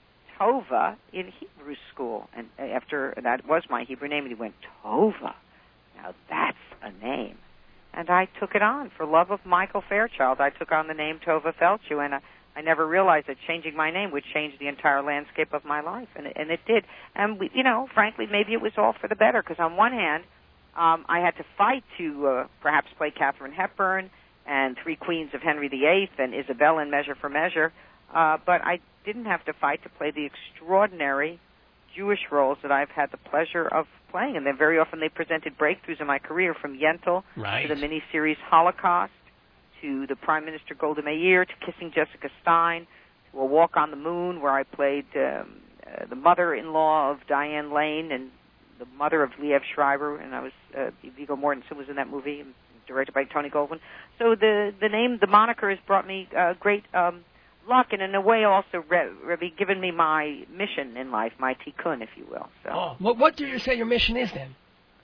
Tova in Hebrew school, and after that was my Hebrew name, and he went Tova. Now that's a name, and I took it on for love of Michael Fairchild. I took on the name Tova Feldsher, and I, I never realized that changing my name would change the entire landscape of my life, and it, and it did. And we, you know, frankly, maybe it was all for the better, because on one hand, um, I had to fight to uh, perhaps play Katharine Hepburn and Three Queens of Henry the Eighth and Isabel in Measure for Measure, uh, but I didn't have to fight to play the extraordinary Jewish roles that I've had the pleasure of playing, and then very often they presented breakthroughs in my career, from Yentl right. to the miniseries Holocaust, to the Prime Minister Golda Meir, to Kissing Jessica Stein, to A Walk on the Moon, where I played um, uh, the mother-in-law of Diane Lane and the mother of Liev Schreiber, and I was uh, Viggo Mortensen was in that movie, directed by Tony Goldwyn. So the the name, the moniker, has brought me uh, great um, luck, and in a way also, Rebbe, given me my mission in life, my tikkun, if you will. So. Oh, what, what do you say your mission is then?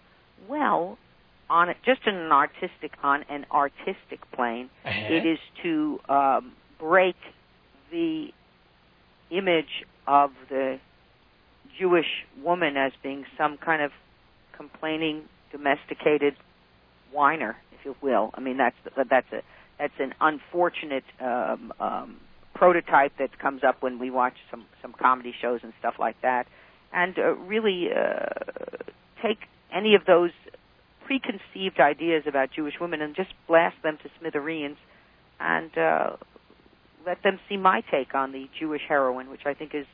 Well, on just in an artistic on an artistic plane, uh-huh. it is to um, break the image of the Jewish woman as being some kind of complaining, domesticated whiner, if you will. I mean, that's that's a that's an unfortunate um, um, prototype that comes up when we watch some some comedy shows and stuff like that, and uh, really uh, take any of those preconceived ideas about Jewish women and just blast them to smithereens, and uh, let them see my take on the Jewish heroine, which I think is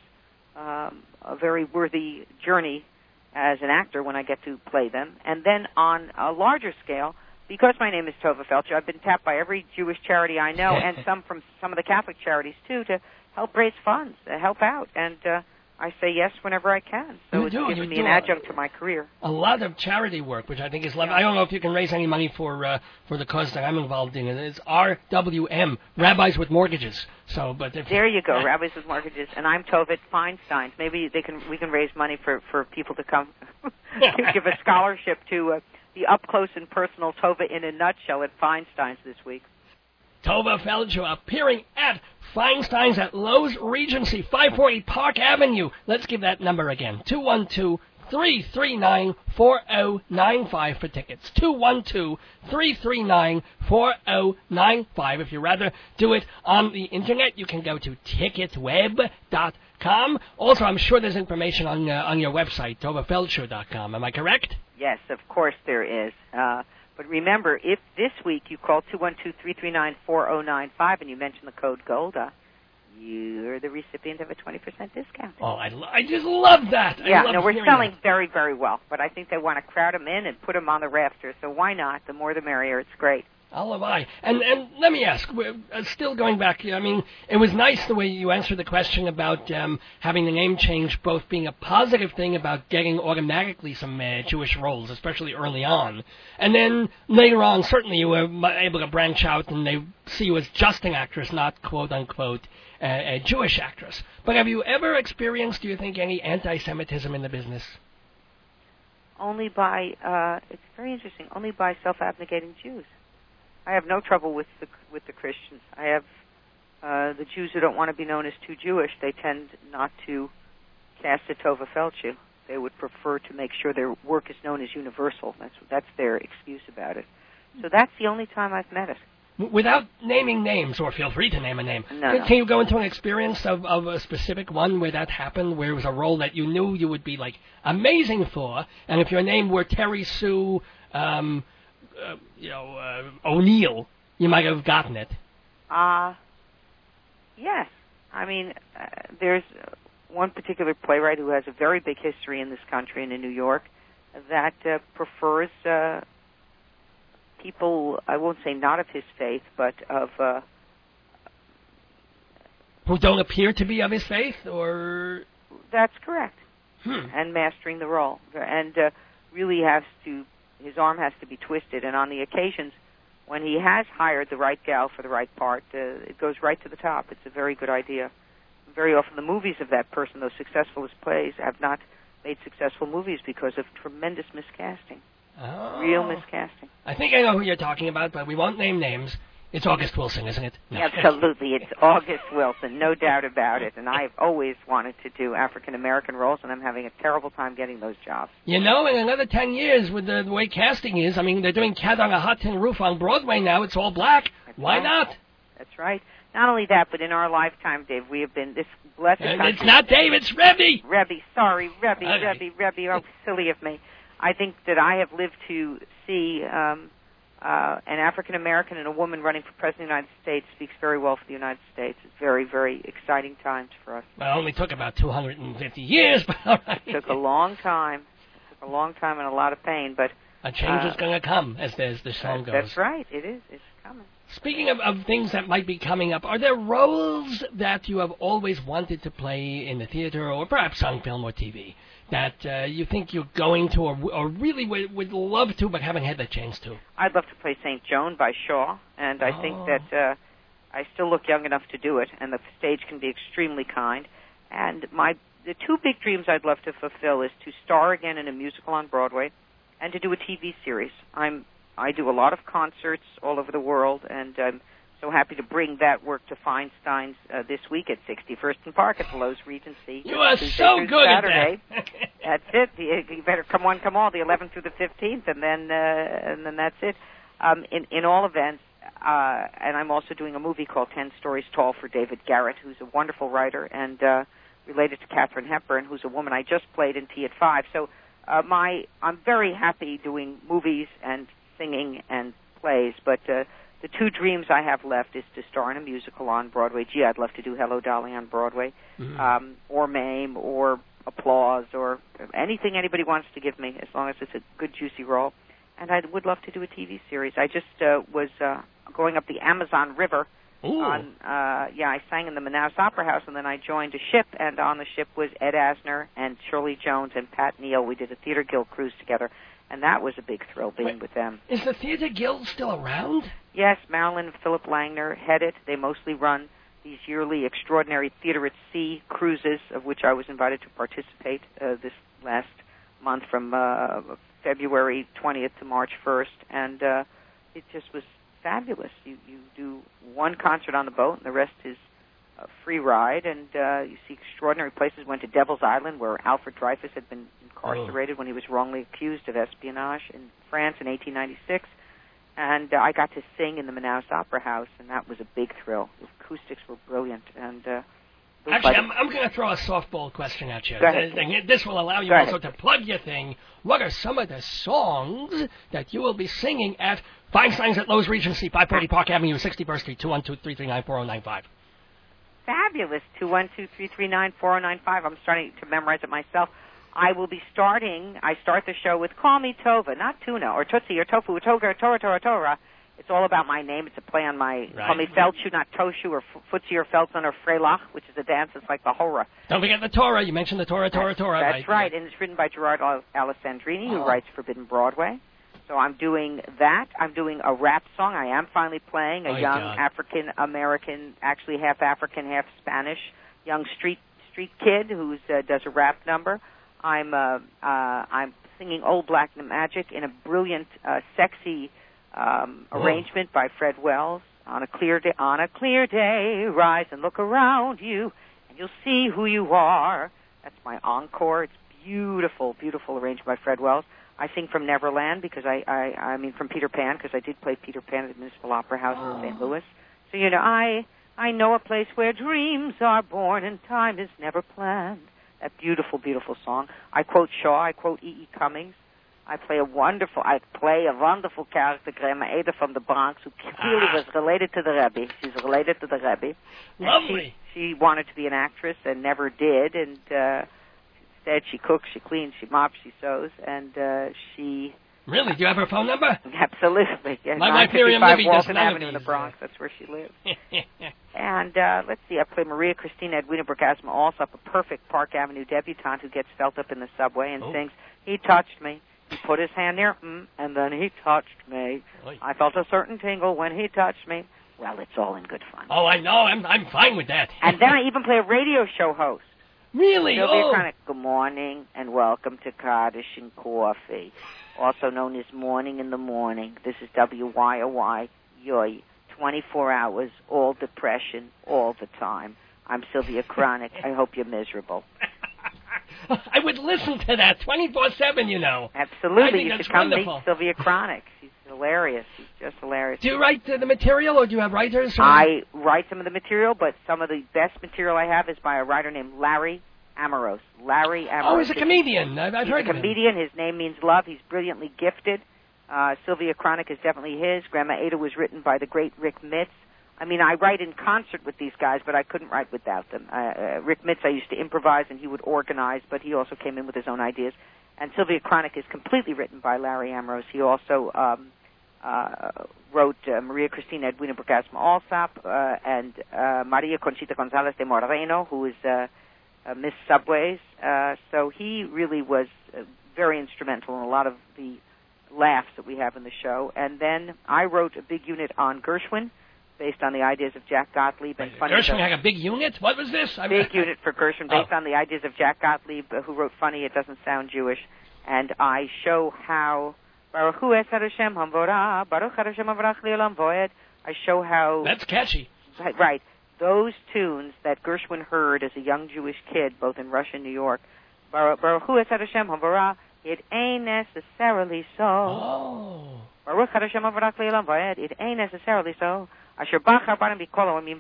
um, a very worthy journey as an actor when I get to play them. And then on a larger scale, because my name is Tova Felcher, I've been tapped by every Jewish charity I know, and some from some of the Catholic charities too, to help raise funds, to help out, and uh, I say yes whenever I can. So you it's do, given me do an adjunct to my career. A lot of charity work, which I think is lovely. I don't know if you can raise any money for uh, for the cause that I'm involved in. It's R W M, Rabbis with Mortgages. So, but if, there you go, uh, Rabbis with Mortgages, and I'm Tovit Feinstein. Maybe they can we can raise money for, for people to come to give a scholarship to uh, the up close and personal Tova in a nutshell at Feinstein's this week. Tova Felcher appearing at Feinstein's at Lowe's Regency, five forty Park Avenue. Let's give that number again, two one two, three three nine, four zero nine five for tickets, two one two, three three nine, four zero nine five. If you'd rather do it on the Internet, you can go to ticketweb dot com. Also, I'm sure there's information on uh, on your website, tova felcher dot com. Am I correct? Yes, of course there is. Uh, But remember, if this week you call two one two, three three nine, four zero nine five and you mention the code GOLDA, you're the recipient of a twenty percent discount. Oh, I, lo- I just love that. Yeah, I love no, we're hearing selling that. very, very well, but I think they want to crowd them in and put them on the rafters, so why not? The more the merrier. It's great. All of I. And and let me ask, we're, uh, still going back, I mean, it was nice the way you answered the question about um, having the name change, both being a positive thing about getting automatically some uh, Jewish roles, especially early on. And then later on, certainly you were able to branch out and they see you as just an actress, not quote-unquote uh, a Jewish actress. But have you ever experienced, do you think, any anti-Semitism in the business? Only by, uh, it's very interesting, only by self-abnegating Jews. I have no trouble with the with the Christians. I have uh, the Jews who don't want to be known as too Jewish. They tend not to cast a Tova Felcher. They would prefer to make sure their work is known as universal. That's that's their excuse about it. So that's the only time I've met it. Without naming names, or feel free to name a name, no, can, no. can you go into an experience of, of a specific one where that happened, where it was a role that you knew you would be, like, amazing for, and if your name were Terry Sue, um, uh, you know, uh, O'Neill, you might have gotten it? Uh, yes. I mean, uh, there's one particular playwright who has a very big history in this country and in New York that uh, prefers uh, people, I won't say not of his faith, but of... Uh, Who don't appear to be of his faith, or... That's correct. Hmm. And mastering the role. And uh, really has to... His arm has to be twisted, and on the occasions when he has hired the right gal for the right part, uh, it goes right to the top. It's a very good idea. Very often the movies of that person, those successful as plays, have not made successful movies because of tremendous miscasting. Oh. Real miscasting. I think I know who you're talking about, but we won't name names. It's August Wilson, isn't it? No. Absolutely. It's August Wilson, no doubt about it. And I've always wanted to do African-American roles, and I'm having a terrible time getting those jobs. You know, in another ten years, with the, the way casting is, I mean, they're doing Cat on a Hot Tin Roof on Broadway now. It's all black. That's Why right. not? That's right. Not only that, but in our lifetime, Dave, we have been this blessed And country. it's not Dave, it's Rebbe. Rebbe, sorry, Rebbe, Okay. Rebbe, Rebbe. Oh, silly of me. I think that I have lived to see um, uh, an African American and a woman running for president of the United States speaks very well for the United States. It's very, very exciting times for us. Well, it only took about two hundred fifty years, but all right. It took a long time. It took a long time and a lot of pain, but a change uh, is going to come, as the, as the song goes. That's right. It is. It's coming. Speaking of, of things that might be coming up, are there roles that you have always wanted to play in the theater or perhaps on film or T V that uh, you think you're going to or, or really would, would love to but haven't had the chance to? I'd love to play Saint Joan by Shaw, and I oh. think that uh, I still look young enough to do it, and the stage can be extremely kind. And my the two big dreams I'd love to fulfill is to star again in a musical on Broadway and to do a T V series. I'm I do a lot of concerts all over the world, and I'm so happy to bring that work to Feinstein's uh, this week at sixty-first and Park at the Lowe's Regency. You are Tuesday so through good Saturday. at that. That's it. You, you better come one, come all, the eleventh through the fifteenth, and then uh, and then that's it. Um, in in all events, uh, and I'm also doing a movie called Ten Stories Tall for David Garrett, who's a wonderful writer and uh, related to Katharine Hepburn, who's a woman I just played in T at Five. So uh, my I'm very happy doing movies and singing and plays, but uh, the two dreams I have left is to star in a musical on Broadway. Gee, I'd love to do Hello, Dolly on Broadway, mm-hmm. um, or Mame, or Applause, or anything anybody wants to give me, as long as it's a good, juicy role. And I would love to do a T V series. I just uh, was uh, going up the Amazon River. Ooh. On, uh, yeah, I sang in the Manaus Opera House, and then I joined a ship, and on the ship was Ed Asner and Shirley Jones and Pat Neal. We did a Theater Guild cruise together. And that was a big thrill being Wait, with them. Is the Theater Guild still around? Yes, Marilyn and Philip Langner head it. They mostly run these yearly extraordinary Theater at Sea cruises, of which I was invited to participate uh, this last month from uh, February twentieth to March first. And uh, it just was fabulous. You, you do one concert on the boat, and the rest is a free ride, and uh, you see extraordinary places. Went to Devil's Island, where Alfred Dreyfus had been incarcerated oh. when he was wrongly accused of espionage in France in eighteen ninety-six. And uh, I got to sing in the Manaus Opera House, and that was a big thrill. The acoustics were brilliant. And uh, Actually, I'm, I'm going to throw a softball question at you. Go ahead. This will allow you Go also ahead. to plug your thing. What are some of the songs that you will be singing at Feinstein's at Lowe's Regency, five forty Park Avenue, sixty-first Street, two one two, three three nine, four oh nine five? Fabulous. two one two, three three nine, four oh nine five. I'm starting to memorize it myself. I will be starting, I start the show with Call Me Tova, not Tuna, or Tootsie, or Tofu, or Toga, or Tora, Tora, Tora. It's all about my name. It's a play on my, right. Call Me Feldshu, not Toshu, or Futsi, or Felsen, or Freilach, which is a dance that's like the Hora. Don't forget the Torah. You mentioned the Torah, Torah, Torah. That's right, right. And it's written by Gerard Alessandrini, who oh. writes Forbidden Broadway. So I'm doing that. I'm doing a rap song. I am finally playing a oh, young God. African-American, actually half African, half Spanish, young street street kid who uh, does a rap number. I'm uh, uh, I'm singing Old Black Magic in a brilliant, uh, sexy um, arrangement by Fred Wells. On a clear day, on a clear day, rise and look around you, and you'll see who you are. That's my encore. It's beautiful, beautiful arrangement by Fred Wells. I sing from Neverland because I, I, I mean from Peter Pan because I did play Peter Pan at the Municipal Opera House oh. in Saint Louis. So you know, I, I know a place where dreams are born and time is never planned. That beautiful, beautiful song. I quote Shaw. I quote E E. Cummings. I play a wonderful, I play a wonderful character, Grandma Ada from the Bronx, who clearly ah. was related to the Rebbe. She's related to the Rebbe. Lovely. She, she wanted to be an actress and never did, and uh, instead she cooks, she cleans, she mops, she sews, and uh, she... Really? Do you have her phone number? Absolutely. Yeah, my, my Miriam Libby does none Avenue of in the these, Bronx. uh... That's where she lives. And uh, let's see, I play Maria Cristina Edwina Bergasma Alsop, a perfect Park Avenue debutante who gets felt up in the subway and oh. sings, "He touched me. He put his hand there, mm, and then he touched me. Oy. I felt a certain tingle when he touched me." Well, it's all in good fun. Oh, I know. I'm I'm fine with that. And then I even play a radio show host. Really? Sylvia Oh. Chronic. Good morning and welcome to Kaddish and Coffee, also known as Morning in the Morning. This is W Y O Y, yoy, twenty-four hours, all depression, all the time. I'm Sylvia Chronic. I hope you're miserable. I would listen to that twenty-four seven, you know. Absolutely. I think you that's should come wonderful. meet Sylvia Chronic. She's hilarious. She's just hilarious. Do you write uh, the material, or do you have writers? Or? I write some of the material, but some of the best material I have is by a writer named Larry Amoros. Larry Amoros. Oh, he's a comedian. I've, I've he's heard a of him. comedian. His name means love. He's brilliantly gifted. Uh, Sylvia Chronic is definitely his. Grandma Ada was written by the great Rick Mitz. I mean, I write in concert with these guys, but I couldn't write without them. Uh, uh, Rick Mitz, I used to improvise, and he would organize, but he also came in with his own ideas. And Sylvia Chronic is completely written by Larry Ambrose. He also um, uh, wrote uh, Maria Cristina Edwina Burgasma Alsop uh, and uh, Maria Conchita Gonzalez de Moreno, who is uh, uh, Miss Subways. Uh, so he really was uh, very instrumental in a lot of the laughs that we have in the show. And then I wrote a big unit on Gershwin, based on the ideas of Jack Gottlieb. And Funny Gershwin had a big unit? What was this? I mean, big unit for Gershwin, based oh. on the ideas of Jack Gottlieb, uh, who wrote Funny, It Doesn't Sound Jewish. And I show how Baruch Hu Es Hashem Hamvorah, Baruch Hashem Havarach Le'olam Voed. I show how... That's catchy. Right. Those tunes that Gershwin heard as a young Jewish kid, both in Russia and New York, Baruch Hu Es Hashem Hamvorah, it ain't necessarily so. Oh. Baruch Hashem Havarach Le'olam Voed, it ain't necessarily so. Asher Bachar Barim Bikolo, I mean,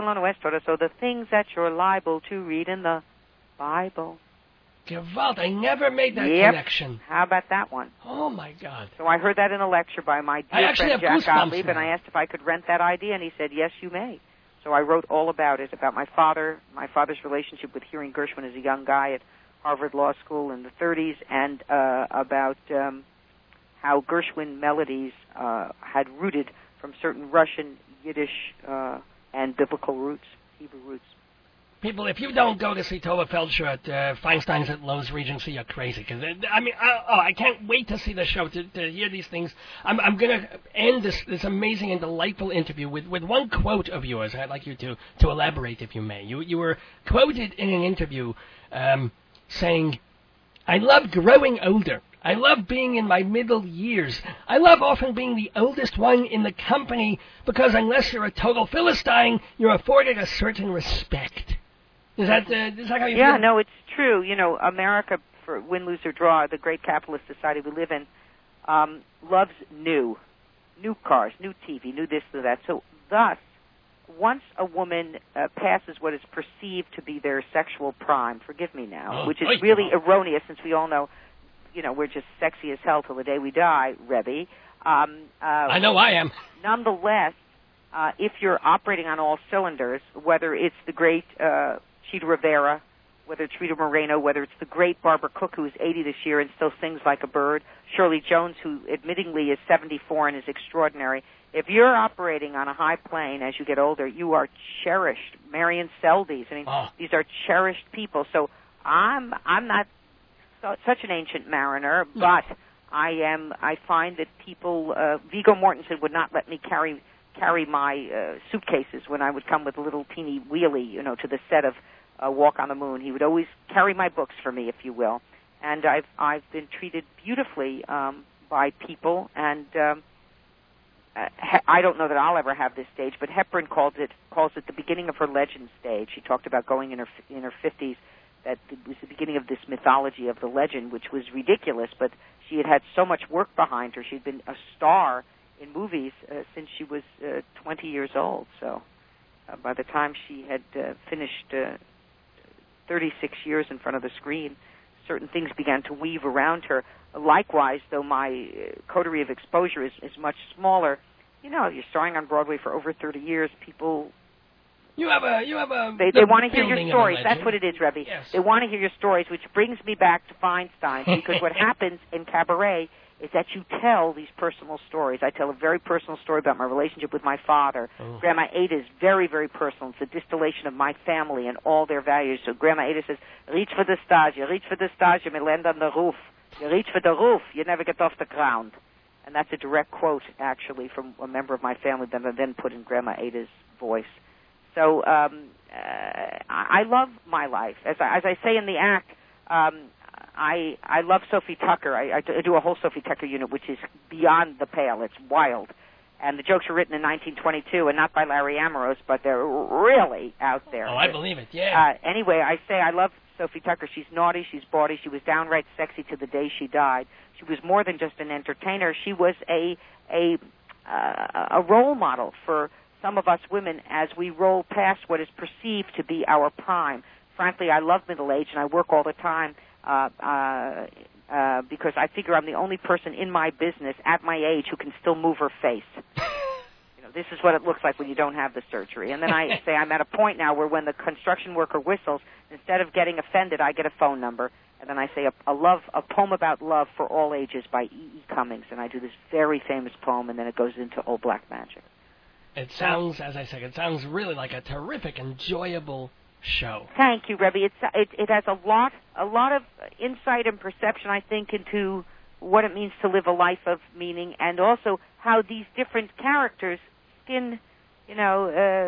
so the things that you're liable to read in the Bible. Gewalt, I never made that yep. connection. How about that one? Oh, my God. So I heard that in a lecture by my dear friend Jack Gottlieb, and I asked if I could rent that idea, and he said, yes, you may. So I wrote all about it, about my father, my father's relationship with hearing Gershwin as a young guy at Harvard Law School in the thirties, and uh, about um, how Gershwin melodies uh, had rooted from certain Russian, Yiddish, uh, and biblical roots, Hebrew roots. People, if you don't go to see Tova Feldsher at uh, Feinstein's at Lowe's Regency, you're crazy. Cause, uh, I mean, I, oh, I can't wait to see the show, to, to hear these things. I'm, I'm going to end this, this amazing and delightful interview with, with one quote of yours. I'd like you to, to elaborate, if you may. You, you were quoted in an interview um, saying, I love growing older. I love being in my middle years. I love often being the oldest one in the company because unless you're a total Philistine, you're afforded a certain respect. Is that, uh, is that how you yeah, feel? No, it's true. You know, America, for win, lose, or draw, the great capitalist society we live in, um, loves new. New cars, new T V, new this, new that. So thus, once a woman uh, passes what is perceived to be their sexual prime, forgive me now, oh, which is right. really erroneous since we all know, you know, we're just sexy as hell till the day we die, Rebbe. Um, uh, I know I am. Nonetheless, uh, if you're operating on all cylinders, whether it's the great uh, Chita Rivera, whether it's Rita Moreno, whether it's the great Barbara Cook, who is eighty this year and still sings like a bird, Shirley Jones, who admittingly is seventy-four and is extraordinary. If you're operating on a high plane as you get older, you are cherished. Marion Seldes, I mean, oh. these are cherished people. So I'm I'm not so, such an ancient mariner, no. but I am. I find that people. Uh, Viggo Mortensen would not let me carry carry my uh, suitcases when I would come with a little teeny wheelie, you know, to the set of uh, Walk on the Moon. He would always carry my books for me, if you will. And I've I've been treated beautifully um, by people, and um, I don't know that I'll ever have this stage, but Hepburn calls it calls it the beginning of her legend stage. She talked about going in her in her fifties, that it was the beginning of this mythology of the legend, which was ridiculous, but she had had so much work behind her. She'd been a star in movies uh, since she was uh, twenty years old. So uh, by the time she had uh, finished uh, thirty-six years in front of the screen, certain things began to weave around her. Likewise, though my uh, coterie of exposure is, is much smaller, you know, you're starring on Broadway for over thirty years, people... You have a, you have a... They, they want to hear your stories. Legend. That's what it is, Rebbe. Yes. They want to hear your stories, which brings me back to Feinstein, because what happens in cabaret is that you tell these personal stories. I tell a very personal story about my relationship with my father. Oh. Grandma Ada is very, very personal. It's a distillation of my family and all their values. So Grandma Ada says, reach for the stars, you reach for the stars, you may land on the roof. You reach for the roof, you never get off the ground. And that's a direct quote, actually, from a member of my family that I then put in Grandma Ada's voice. So um, uh, I love my life. As I, as I say in the act, um, I I love Sophie Tucker. I, I do a whole Sophie Tucker unit, which is beyond the pale. It's wild. And the jokes were written in nineteen twenty-two, and not by Larry Ambrose, but they're really out there. Oh, I believe it, yeah. Uh, anyway, I say I love Sophie Tucker. She's naughty, she's bawdy, she was downright sexy to the day she died. She was more than just an entertainer. She was a a uh, a role model for some of us women as we roll past what is perceived to be our prime. Frankly, I love middle age, and I work all the time uh, uh, uh, because I figure I'm the only person in my business at my age who can still move her face. You know, this is what it looks like when you don't have the surgery. And then I say I'm at a point now where when the construction worker whistles, instead of getting offended, I get a phone number. And then I say a, a love, a poem about love for all ages by E E. Cummings. And I do this very famous poem, and then it goes into Old Black Magic. It sounds, as I said, it sounds really like a terrific, enjoyable show. Thank you, Rebbe. It's it, it has a lot a lot of insight and perception, I think, into what it means to live a life of meaning, and also how these different characters can, you know,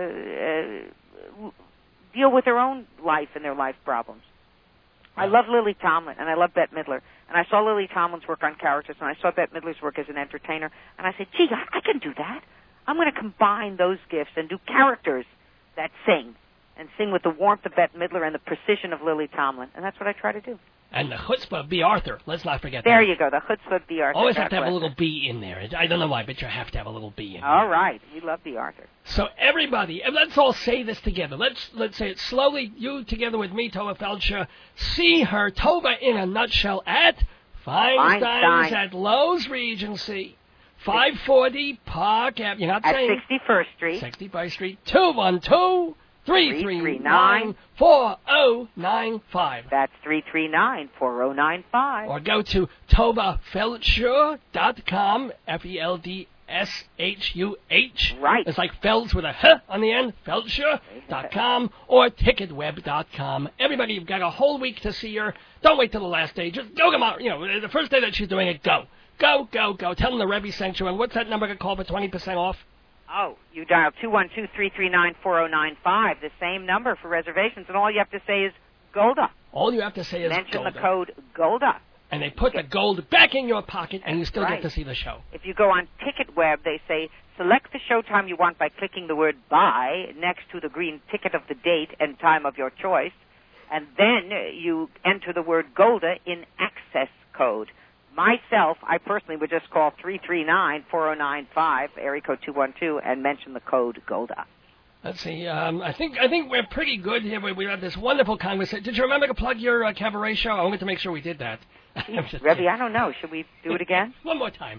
uh, uh, deal with their own life and their life problems. I love Lily Tomlin, and I love Bette Midler. And I saw Lily Tomlin's work on characters, and I saw Bette Midler's work as an entertainer, and I said, gee, I, I can do that. I'm going to combine those gifts and do characters that sing, and sing with the warmth of Bette Midler and the precision of Lily Tomlin. And that's what I try to do. And the chutzpah of B. Arthur. Let's not forget there that. There you go, the chutzpah of B. Arthur. Always have to have a little B in there. I don't know why, but you have to have a little B in there. All right. We love B. Arthur. So everybody, and let's all say this together. Let's let's say it slowly. You together with me, Tova Feldsher. See her, Tova, in a nutshell at Feinstein's Feinstein. at Lowe's Regency. five forty Park Avenue. You're not at saying... sixty-first Street. sixty-first Street. two one two, three three nine, four oh nine five. That's three three nine, four oh nine five. Or go to tova feldsher dot com, F E L D S H U H. Right. It's like Felds with a H on the end, feldsher dot com, or ticketweb dot com. Everybody, you've got a whole week to see her. Don't wait till the last day. Just go tomorrow. You know, the first day that she's doing it, go. Go, go, go. Tell them the Rebbe sent you. And what's that number to call for twenty percent off? Oh, you dial two one two, three three nine, four oh nine five, the same number for reservations, and all you have to say is Golda. All you have to say is Mention Golda. the code Golda. And they put the gold back in your pocket, and you still right. get to see the show. If you go on TicketWeb, they say, select the showtime you want by clicking the word buy next to the green ticket of the date and time of your choice, and then you enter the word Golda in access code. Myself, I personally would just call three three nine, four oh nine five, area code two one two, and mention the code Golda. Let's see. Um, I think I think we're pretty good here. We, we have this wonderful conversation. Did you remember to plug your uh, cabaret show? I wanted to make sure we did that. Rebbe, I don't know. Should we do it again? One more time.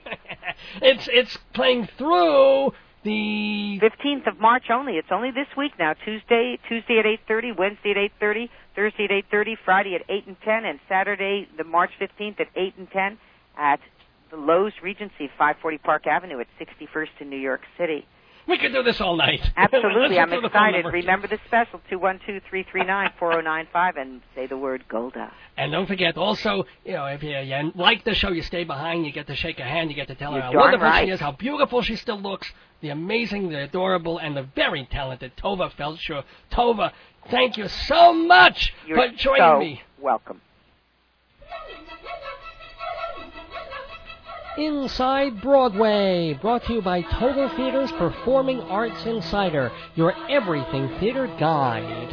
it's it's playing through the fifteenth of March only. It's only this week now. Tuesday, Tuesday at eight thirty, Wednesday at eight thirty, Thursday at eight thirty, Friday at eight and ten, and Saturday, the March fifteenth at eight and ten at the Lowe's Regency, five forty Park Avenue at sixty-first in New York City. We could do this all night. Absolutely. I'm excited. Remember the special, two one two, three three nine, four oh nine five, and say the word Golda. And don't forget, also, you know, if you, you like the show, you stay behind, you get to shake her hand, you get to tell You're her how darn wonderful right. she is, how beautiful she still looks, the amazing, the adorable, and the very talented Tova Feldsher. Tova, thank you so much You're for joining so me. welcome. Inside Broadway, brought to you by Total Theater's Performing Arts Insider, your everything theater guide.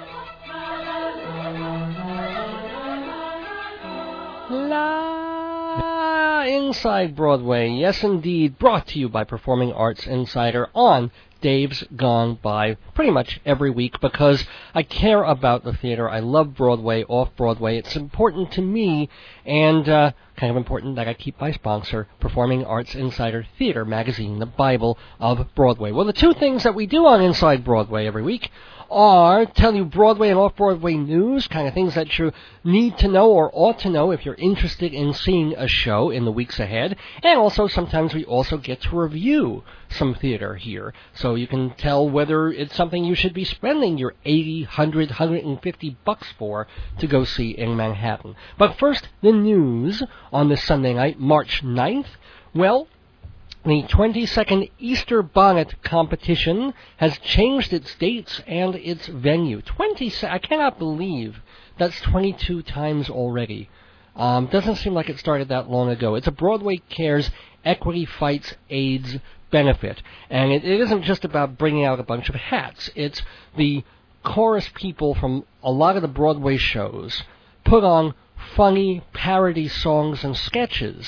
La Inside Broadway, yes indeed, brought to you by Performing Arts Insider on Dave's Gone By pretty much every week because I care about the theater. I love Broadway, off-Broadway. It's important to me and uh, kind of important that I keep my sponsor, Performing Arts Insider Theater Magazine, the Bible of Broadway. Well, the two things that we do on Inside Broadway every week are tell you Broadway and off-Broadway news, kind of things that you need to know or ought to know if you're interested in seeing a show in the weeks ahead. And also sometimes we also get to review some theater here, so you can tell whether it's something you should be spending your eighty, one hundred, one hundred fifty bucks for to go see in Manhattan. But first, the news on this Sunday night, March ninth. Well, the twenty-second Easter Bonnet Competition has changed its dates and its venue. twenty I cannot believe that's twenty-two times already. Um, doesn't seem like it started that long ago. It's a Broadway Cares Equity Fights AIDS benefit. And it, it isn't just about bringing out a bunch of hats. It's the chorus people from a lot of the Broadway shows put on funny parody songs and sketches.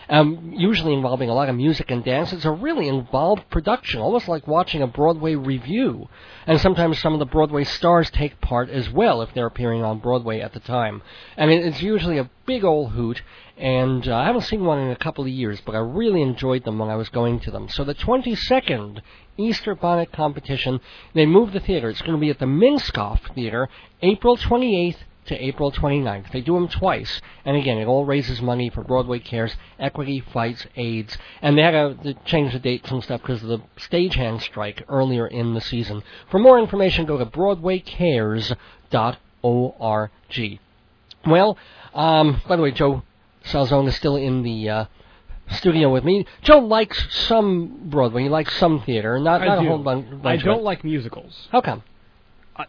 um, usually involving a lot of music and dance. It's a really involved production, almost like watching a Broadway review. And sometimes some of the Broadway stars take part as well if they're appearing on Broadway at the time. I mean, it's usually a big old hoot, and uh, I haven't seen one in a couple of years, but I really enjoyed them when I was going to them. So the twenty-second Easter Bonnet Competition, they moved the theater. It's going to be at the Minskoff Theater, April twenty-eighth to April twenty-ninth. They do them twice. And again, it all raises money for Broadway Cares, Equity Fights AIDS. And they had to change the dates and stuff because of the stagehand strike earlier in the season. For more information, go to broadway cares dot org. Well, um, by the way, Joe Salzone is still in the uh, studio with me. Joe likes some Broadway. He likes some theater. Not, I not do. a whole bunch. I don't like musicals. How come? Uh,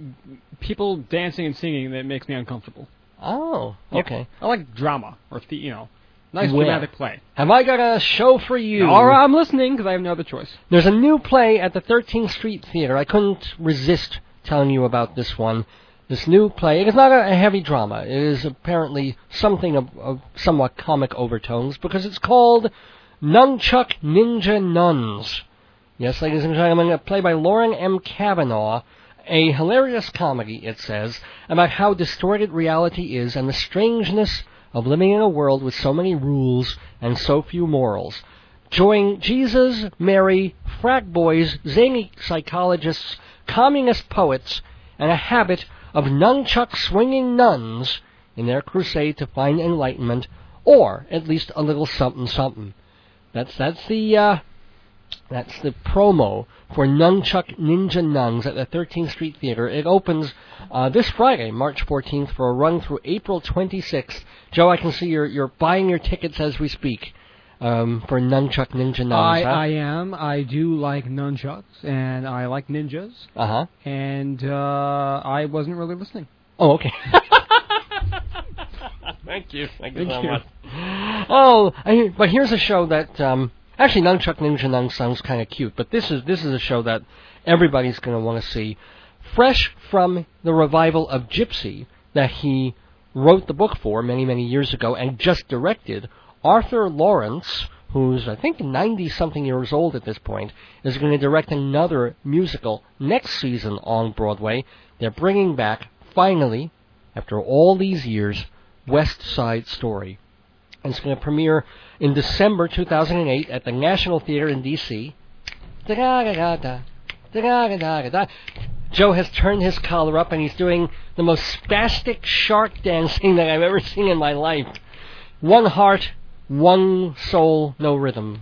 people dancing and singing, that makes me uncomfortable. Oh, okay. Yeah. I like drama, or, the, you know, nice Well, dramatic play. Have I got a show for you? All right, I'm listening, because I have no other choice. There's a new play at the thirteenth Street Theater. I couldn't resist telling you about this one. This new play, it is not a heavy drama. It is apparently something of, of somewhat comic overtones, because it's called Nunchuck Ninja Nuns. Yes, ladies and gentlemen, a play by Lauren M. Kavanaugh, a hilarious comedy, it says, about how distorted reality is and the strangeness of living in a world with so many rules and so few morals. Join Jesus, Mary, frat boys, zany psychologists, communist poets, and a habit of nunchuck-swinging nuns in their crusade to find enlightenment, or at least a little something-something. That's that's the uh, that's the promo for Nunchuck Ninja Nuns at the thirteenth Street Theater. It opens uh, this Friday, March fourteenth, for a run through April twenty-sixth. Joe, I can see you're you're buying your tickets as we speak. Um, for Nunchuck Ninja Nuns, I, huh? I am. I do like nunchucks, and I like ninjas. Uh-huh. And uh, I wasn't really listening. Oh, okay. Thank you. Thank you Thank so you. much. Oh, I, but here's a show that, um, actually Nunchuck Ninja Nuns sounds kind of cute, but this is this is a show that everybody's going to want to see. Fresh from the revival of Gypsy that he wrote the book for many, many years ago and just directed, Arthur Lawrence, who's I think ninety-something years old at this point, is going to direct another musical next season on Broadway. They're bringing back, finally, after all these years, West Side Story. And it's going to premiere in December two thousand eight at the National Theater in D C Da-da-da-da, da-da-da-da-da. Joe has turned his collar up and he's doing the most spastic shark dancing that I've ever seen in my life. One heart, one soul, no rhythm.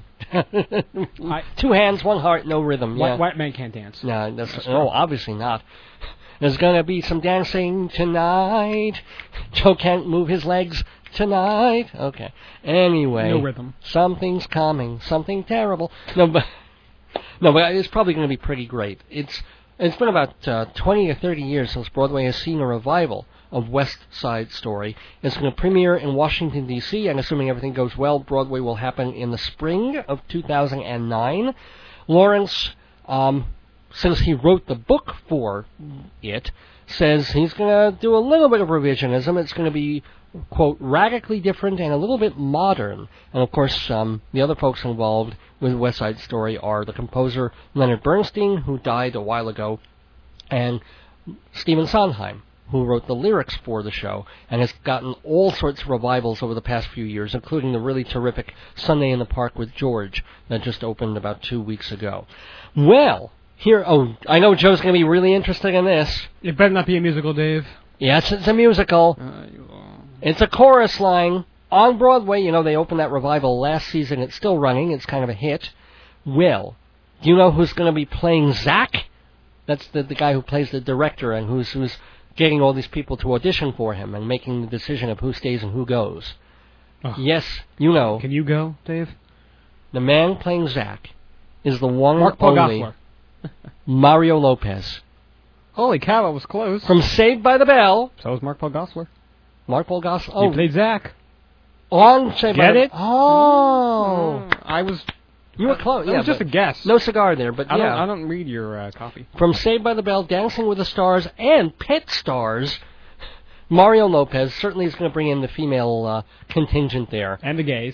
I, Two hands, one heart, no rhythm. white, Yeah. white man can't dance. No, that's, That's no, right. obviously not. There's going to be some dancing tonight. Joe can't move his legs tonight. Okay. Anyway. No rhythm. Something's coming. Something terrible. No, but no, but it's probably going to be pretty great. It's it's been about uh, twenty or thirty years since Broadway has seen a revival of West Side Story. It's going to premiere in Washington, D C, and assuming everything goes well, Broadway will happen in the spring of two thousand nine. Lawrence, um, since he wrote the book for it, says he's going to do a little bit of revisionism. It's going to be, quote, radically different and a little bit modern. And, of course, um, the other folks involved with West Side Story are the composer Leonard Bernstein, who died a while ago, and Stephen Sondheim, who wrote the lyrics for the show and has gotten all sorts of revivals over the past few years, including the really terrific Sunday in the Park with George that just opened about two weeks ago. Well, here, oh, I know Joe's going to be really interested in this. It better not be a musical, Dave. Yes, it's a musical. Uh, you, uh, It's a chorus line on Broadway. You know, they opened that revival last season. It's still running. It's kind of a hit. Well, do you know who's going to be playing Zach? That's the, the guy who plays the director and who's who's getting all these people to audition for him and making the decision of who stays and who goes. oh. Yes, you know. Can you go, Dave? The man playing Zach is the one Mark Paul only Gosselaar. Mario Lopez. Holy cow, that was close. From Saved by the Bell, So was Mark Paul Gosselaar. Mark Paul Gosselaar. He Oh, played Zach. on Saved by Get the it? Oh. Mm, I was... You were close. That Yeah, was just a but guess. no cigar there, but I yeah. don't, I don't read your uh, copy. From Saved by the Bell, Dancing with the Stars, and Pet Stars, Mario Lopez certainly is going to bring in the female uh, contingent there. And the gays.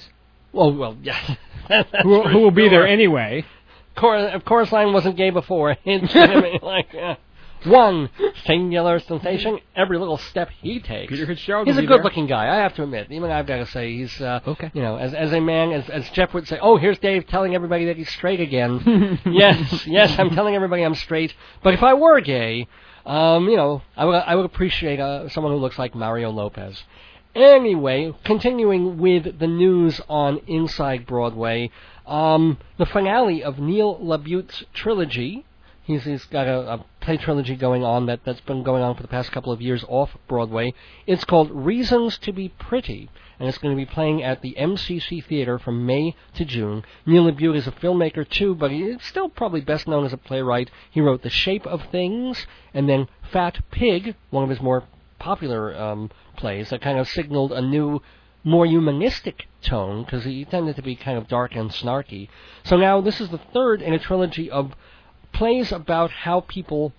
Well, well, yeah. who, who will be sure. there anyway. Cor- if Chorus Line wasn't gay before, it's gonna be like uh, one singular sensation every little step he takes. Peter Fitzgerald He's will a be there. good-looking guy, I have to admit. Even I've got to say, he's uh, Okay. You know, as as a man, as as Jeff would say, oh, here's Dave telling everybody that he's straight again. yes, yes, I'm telling everybody I'm straight. But if I were gay, um, you know, I would I would appreciate uh, someone who looks like Mario Lopez. Anyway, continuing with the news on Inside Broadway, um, the finale of Neil LaBute's trilogy. He's, he's got a, a play trilogy going on that, that's been going on for the past couple of years off Broadway. It's called Reasons to be Pretty, and it's going to be playing at the M C C Theater from May to June. Neil LaBute is a filmmaker, too, but he's still probably best known as a playwright. He wrote The Shape of Things, and then Fat Pig, one of his more popular um, plays that kind of signaled a new, more humanistic tone, because he tended to be kind of dark and snarky. So now this is the third in a trilogy of plays about how people,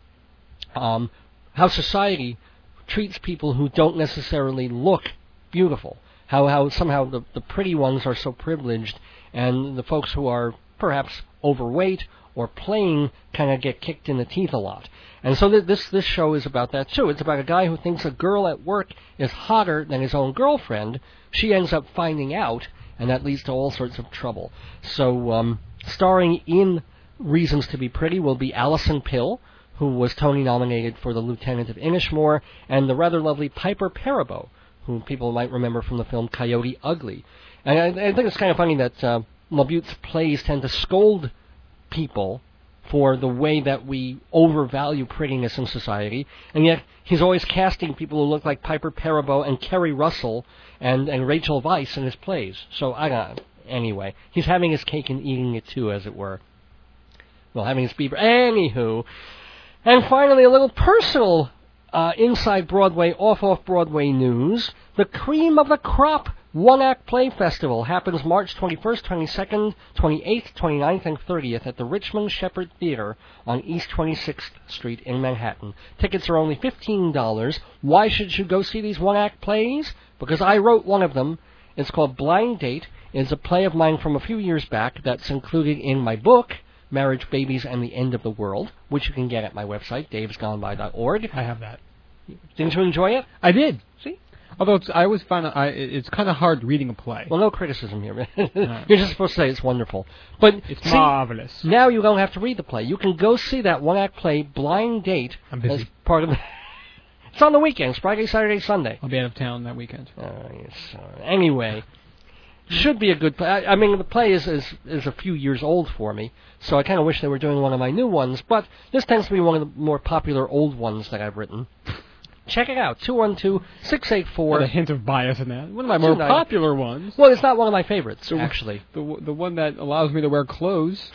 um, how society treats people who don't necessarily look beautiful. How how somehow the, the pretty ones are so privileged, and the folks who are perhaps overweight or plain kind of get kicked in the teeth a lot. And so th- this this show is about that too. It's about a guy who thinks a girl at work is hotter than his own girlfriend. She ends up finding out, and that leads to all sorts of trouble. So um, starring in Reasons to be Pretty will be Alison Pill, who was Tony nominated for the Lieutenant of Inishmore, and the rather lovely Piper Perabo, who people might remember from the film Coyote Ugly. And I, I think it's kind of funny that uh, LaBute's plays tend to scold people for the way that we overvalue prettiness in society, and yet he's always casting people who look like Piper Perabo and Kerry Russell and, and Rachel Weisz in his plays. So, I don't know. Anyway, he's having his cake and eating it too, as it were. Well, having his beaver. Anywho. And finally, a little personal uh, Inside Broadway, off-off-Broadway news. The Cream of the Crop One-Act Play Festival happens March twenty-first, twenty-second, twenty-eighth, twenty-ninth, and thirtieth at the Richmond Shepherd Theater on East twenty-sixth Street in Manhattan. Tickets are only fifteen dollars. Why should you go see these one-act plays? Because I wrote one of them. It's called Blind Date. It's a play of mine from a few years back that's included in my book, Marriage, Babies, and the End of the World, which you can get at my website, daves gone by dot org. I have that. Didn't you enjoy it? I did. See? Although it's, I always find I, it's kind of hard reading a play. Well, no criticism here. No. You're just supposed to say it's wonderful. But It's see, marvelous. now you don't have to read the play. You can go see that one-act play, Blind Date, I'm busy. as part of the... It's on the weekends, Friday, Saturday, Sunday. I'll be out of town that weekend. Uh, yes, uh, anyway, should be a good play. I, I mean, the play is, is is a few years old for me, so I kind of wish they were doing one of my new ones, but this tends to be one of the more popular old ones that I've written. Check it out, two one two, six eight four. With a hint of bias in that. One of my more Tonight. popular ones. Well, it's not one of my favorites, The- actually. The w- the one that allows me to wear clothes.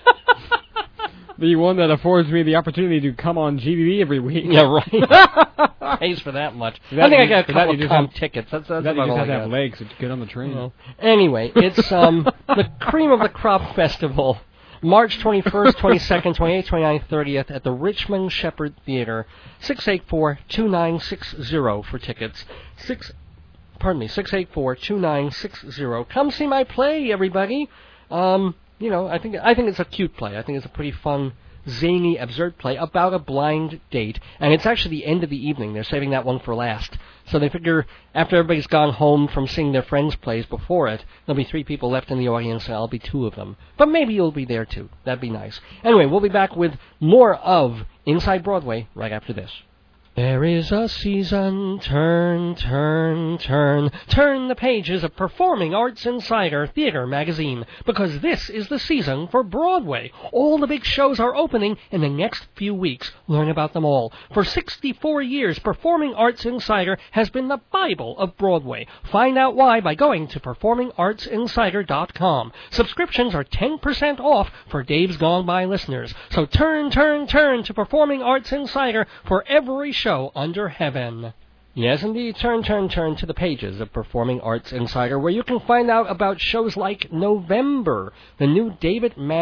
The one that affords me the opportunity to come on G B B every week. Yeah, right. Pays for that much. For that I think I you- got a for that couple you of just comp have- tickets. That's, that's That you about just all have I to have got. legs to get on the train. Well, anyway, it's um the Cream of the Crop Festival, March twenty-first, twenty-second, twenty-eighth, twenty-ninth, thirtieth at the Richmond Shepherd Theater, six eight four, two nine six zero for tickets. Six, pardon me, six eight four, two nine six zero. Come see my play, everybody. Um, you know, I think I think it's a cute play. I think it's a pretty fun, zany, absurd play about a blind date, and it's actually the end of the evening. They're saving that one for last. So they figure after everybody's gone home from seeing their friends' plays before it, there'll be three people left in the audience, and I'll be two of them. But maybe you'll be there, too. That'd be nice. Anyway, we'll be back with more of Inside Broadway right after this. There is a season, turn, turn, turn, turn the pages of Performing Arts Insider Theater magazine, because this is the season for Broadway. All the big shows are opening in the next few weeks. Learn about them all. For sixty-four years, Performing Arts Insider has been the Bible of Broadway. Find out why by going to performing arts insider dot com. Subscriptions are ten percent off for Dave's Gone By listeners. So turn, turn, turn to Performing Arts Insider for every show. show under heaven. Yes, indeed. Turn, turn, turn to the pages of Performing Arts Insider, where you can find out about shows like November, the new David Mamet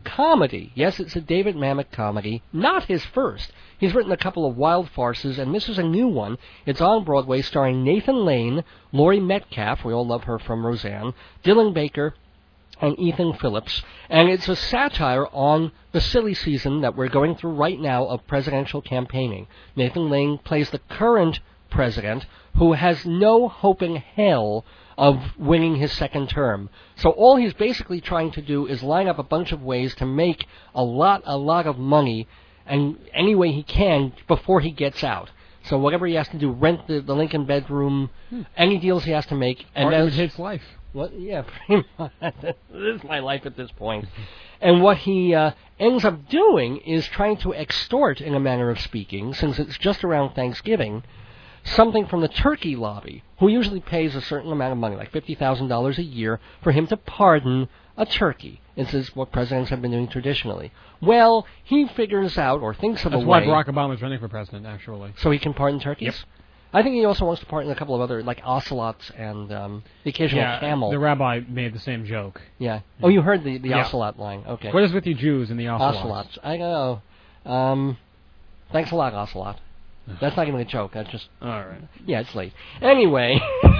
comedy. Yes, it's a David Mamet comedy, not his first. He's written a couple of wild farces, and this is a new one. It's on Broadway, starring Nathan Lane, Laurie Metcalf, we all love her from Roseanne, Dylan Baker, and Ethan Phillips. And it's a satire on the silly season that we're going through right now of presidential campaigning. Nathan Lane plays the current president who has no hope in hell of winning his second term. So all he's basically trying to do is line up a bunch of ways to make a lot, a lot of money and any way he can before he gets out. So whatever he has to do, rent the, the Lincoln bedroom, hmm. any deals he has to make. And Part of his life. What? Yeah, pretty much. This is my life at this point. And what he uh, ends up doing is trying to extort, in a manner of speaking, since it's just around Thanksgiving, something from the turkey lobby, who usually pays a certain amount of money, like fifty thousand dollars a year, for him to pardon a turkey. This is what presidents have been doing traditionally. Well, he figures out, or thinks of That's a way... That's why Barack Obama's running for president, actually. So he can pardon turkeys? Yep. I think he also wants to pardon a couple of other, like ocelots and um, the occasional yeah, camel. The rabbi made the same joke. Yeah. Oh, you heard the, the yeah. ocelot line. Okay. What is with you Jews and the ocelots? Ocelots. I know. Um, thanks a lot, ocelot. That's not even a joke. That's just... All right. Yeah, it's late. Anyway.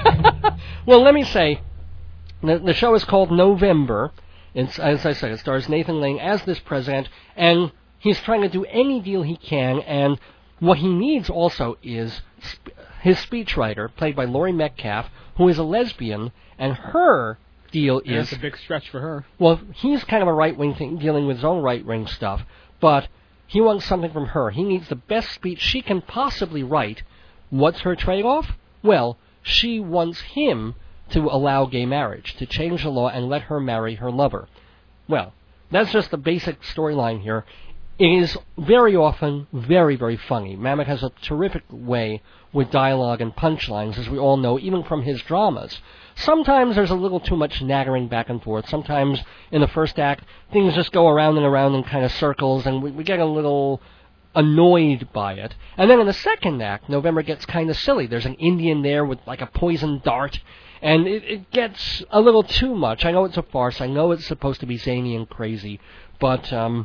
Well, let me say, the, the show is called November. It's, as I said, it stars Nathan Lane as this president, and he's trying to do any deal he can, and what he needs also is sp- his speechwriter, played by Laurie Metcalf, who is a lesbian, and her deal yeah, is... It's a big stretch for her. Well, he's kind of a right-wing thing, dealing with his own right-wing stuff, but he wants something from her. He needs the best speech she can possibly write. What's her trade-off? Well, she wants him to allow gay marriage, to change the law and let her marry her lover. Well, that's just the basic storyline here. It is very often very, very funny. Mamet has a terrific way with dialogue and punchlines, as we all know, even from his dramas. Sometimes there's a little too much nattering back and forth. Sometimes in the first act, things just go around and around in kind of circles, and we, we get a little annoyed by it. And then in the second act, November gets kind of silly. There's an Indian there with like a poison dart, and it, it gets a little too much. I know it's a farce. I know it's supposed to be zany and crazy, but um,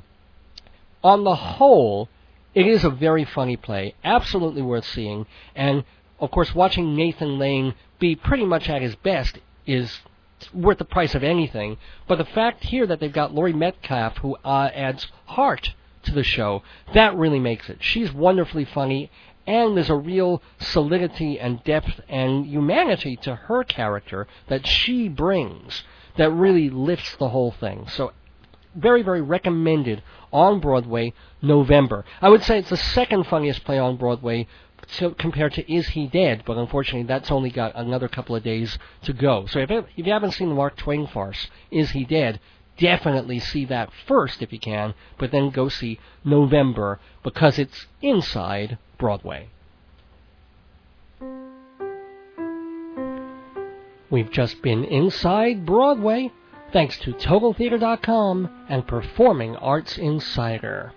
on the whole, it is a very funny play, absolutely worth seeing. And, of course, watching Nathan Lane be pretty much at his best is worth the price of anything. But the fact here that they've got Laurie Metcalf, who uh, adds heart to the show, that really makes it. She's wonderfully funny, and there's a real solidity and depth and humanity to her character that she brings that really lifts the whole thing. So very, very recommended on Broadway, November. I would say it's the second funniest play on Broadway to, compared to Is He Dead, but unfortunately that's only got another couple of days to go. So if, if you haven't seen the Mark Twain farce, Is He Dead, definitely see that first if you can, but then go see November because it's inside Broadway. We've just been inside Broadway, thanks to Total Theater dot com and Performing Arts Insider.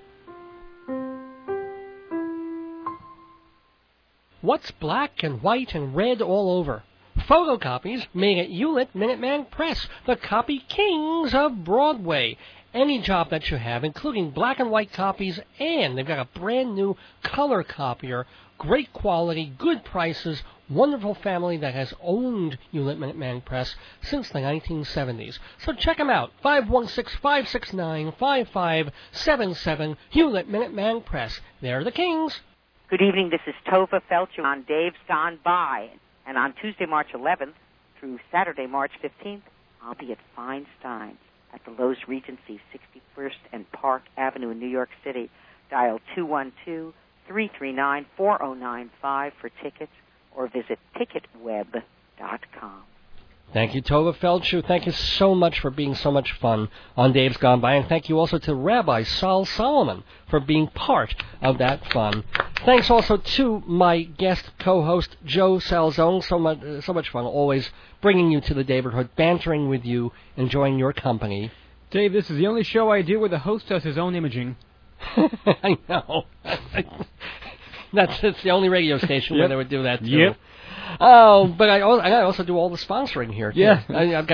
What's black and white and red all over? Photocopies made at Hewlett Minuteman Press, the copy kings of Broadway. Any job that you have, including black and white copies, and they've got a brand new color copier, great quality, good prices, wonderful family that has owned Hewlett Minuteman Press since the nineteen seventies. So check them out, five one six, five six nine, five five seven seven, Hewlett Minuteman Press. They're the kings. Good evening, this is Tova Felcher on Dave's Gone By. And on Tuesday, March eleventh through Saturday, March fifteenth, I'll be at Feinstein's at the Loews Regency, sixty-first and Park Avenue in New York City. Dial two one two, three three nine, four zero nine five for tickets or visit ticket web dot com. Thank you, Tova Feldshuh. Thank you so much for being so much fun on Dave's Gone By, and thank you also to Rabbi Sol Solomon for being part of that fun. Thanks also to my guest co-host, Joe Salzone. So much, uh, so much fun, always bringing you to the Davidhood, bantering with you, enjoying your company. Dave, this is the only show I do where the host does his own imaging. I know. That's it's the only radio station yep. where they would do that, too. Yep. Oh, but I, I also do all the sponsoring here, too. Yeah. I, I've got to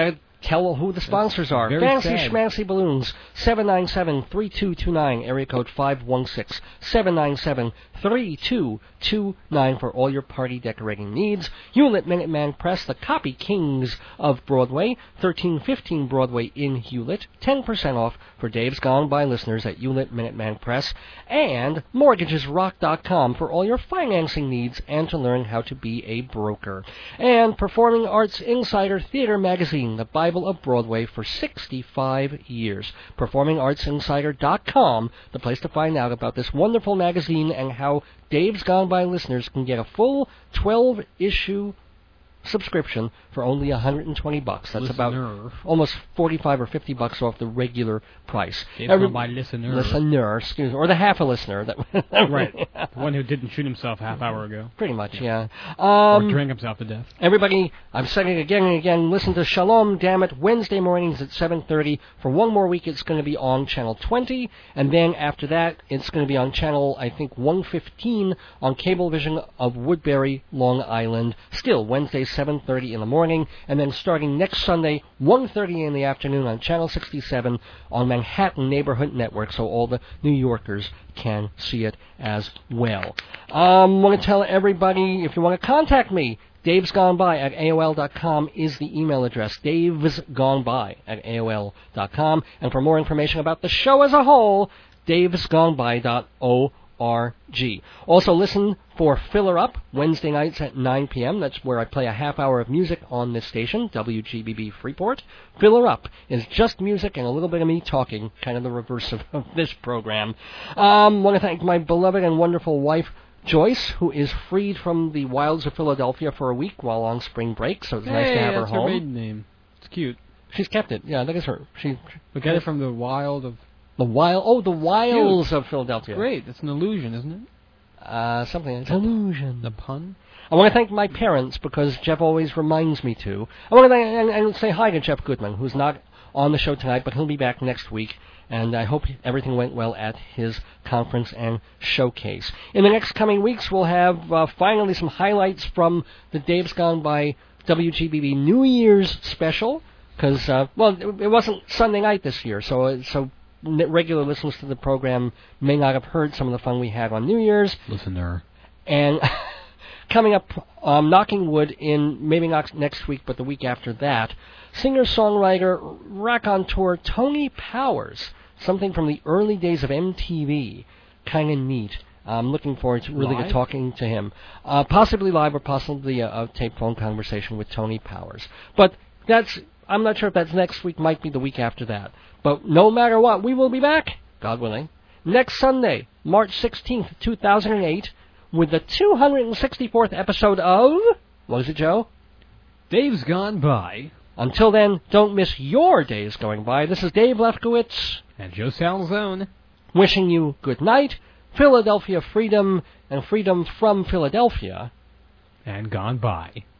tell who the sponsors are. very Fancy sad. Schmancy Balloons, seven nine seven, three two two nine, area code five one six, seven nine seven, three two two nine for all your party decorating needs. Hewlett Minuteman Press, the copy kings of Broadway, thirteen fifteen Broadway in Hewlett, ten percent off for Dave's Gone By listeners at Hewlett Minuteman Press, and mortgages rock dot com for all your financing needs and to learn how to be a broker. And Performing Arts Insider Theater Magazine, the Bible of Broadway for sixty-five years. performing arts insider dot com, the place to find out about this wonderful magazine and how Dave's Gone By listeners can get a full twelve-issue subscription for only one hundred twenty bucks. That's Listener. about almost forty-five or fifty bucks off the regular price. Dave's Every- Gone By listener. Listener, excuse me, or the half a listener. That Right. The one who didn't shoot himself half hour ago. Pretty much, yeah. Or Um, drank himself to death. Everybody, I'm saying it again and again, listen to Shalom, damn it, Wednesday mornings at seven thirty. For one more week, it's going to be on Channel twenty, and then after that, it's going to be on Channel, I think, one fifteen on Cablevision of Woodbury, Long Island. Still, Wednesday, seven thirty in the morning, and then starting next Sunday, one thirty in the afternoon on Channel sixty-seven on Manhattan Neighborhood Network, so all the New Yorkers can see it as well. I um, want to tell everybody, if you want to contact me, Dave's Gone By at A O L dot com is the email address. Dave's Gone By at A O L dot com. And for more information about the show as a whole, daves gone by dot org. Also listen for Filler Up Wednesday nights at nine p.m. That's where I play a half hour of music on this station, W G B B Freeport. Filler Up is just music and a little bit of me talking, kind of the reverse of, of this program. I um, want to thank my beloved and wonderful wife, Joyce, who is freed from the wilds of Philadelphia for a week while on spring break, so it's Hey, nice to have her that's home. her maiden name. It's cute. She's kept it. Yeah, that is her. She We get it from the wild of... the wild. Oh, the wilds of Philadelphia. Great. It's an illusion, isn't it? Uh, something. It's illusion. The pun? I want to thank my parents because Jeff always reminds me to. I want to thank, and, and say hi to Jeff Goodman, who's not on the show tonight, but he'll be back next week. And I hope everything went well at his conference and showcase. In the next coming weeks, we'll have uh, finally some highlights from the Dave's Gone By W G B B New Year's special. Because, uh, well, it, it wasn't Sunday night this year, so uh, so regular listeners to the program may not have heard some of the fun we had on New Year's. Listener. And coming up, um, Knocking Wood in maybe not next week, but the week after that, singer-songwriter, raconteur Tony Powers, something from the early days of M T V, kind of neat. I'm looking forward to really Live? talking to him. Uh, possibly live or possibly a, a tape phone conversation with Tony Powers. But that's, I'm not sure if that's next week, might be the week after that. But no matter what, we will be back, God willing, next Sunday, March sixteenth, two thousand eight, with the two hundred sixty-fourth episode of, what is it, Joe? Dave's Gone By. Until then, don't miss your days going by. This is Dave Lefkowitz, And Joe Salzone. wishing you good night, Philadelphia freedom, and freedom from Philadelphia. And Gone By.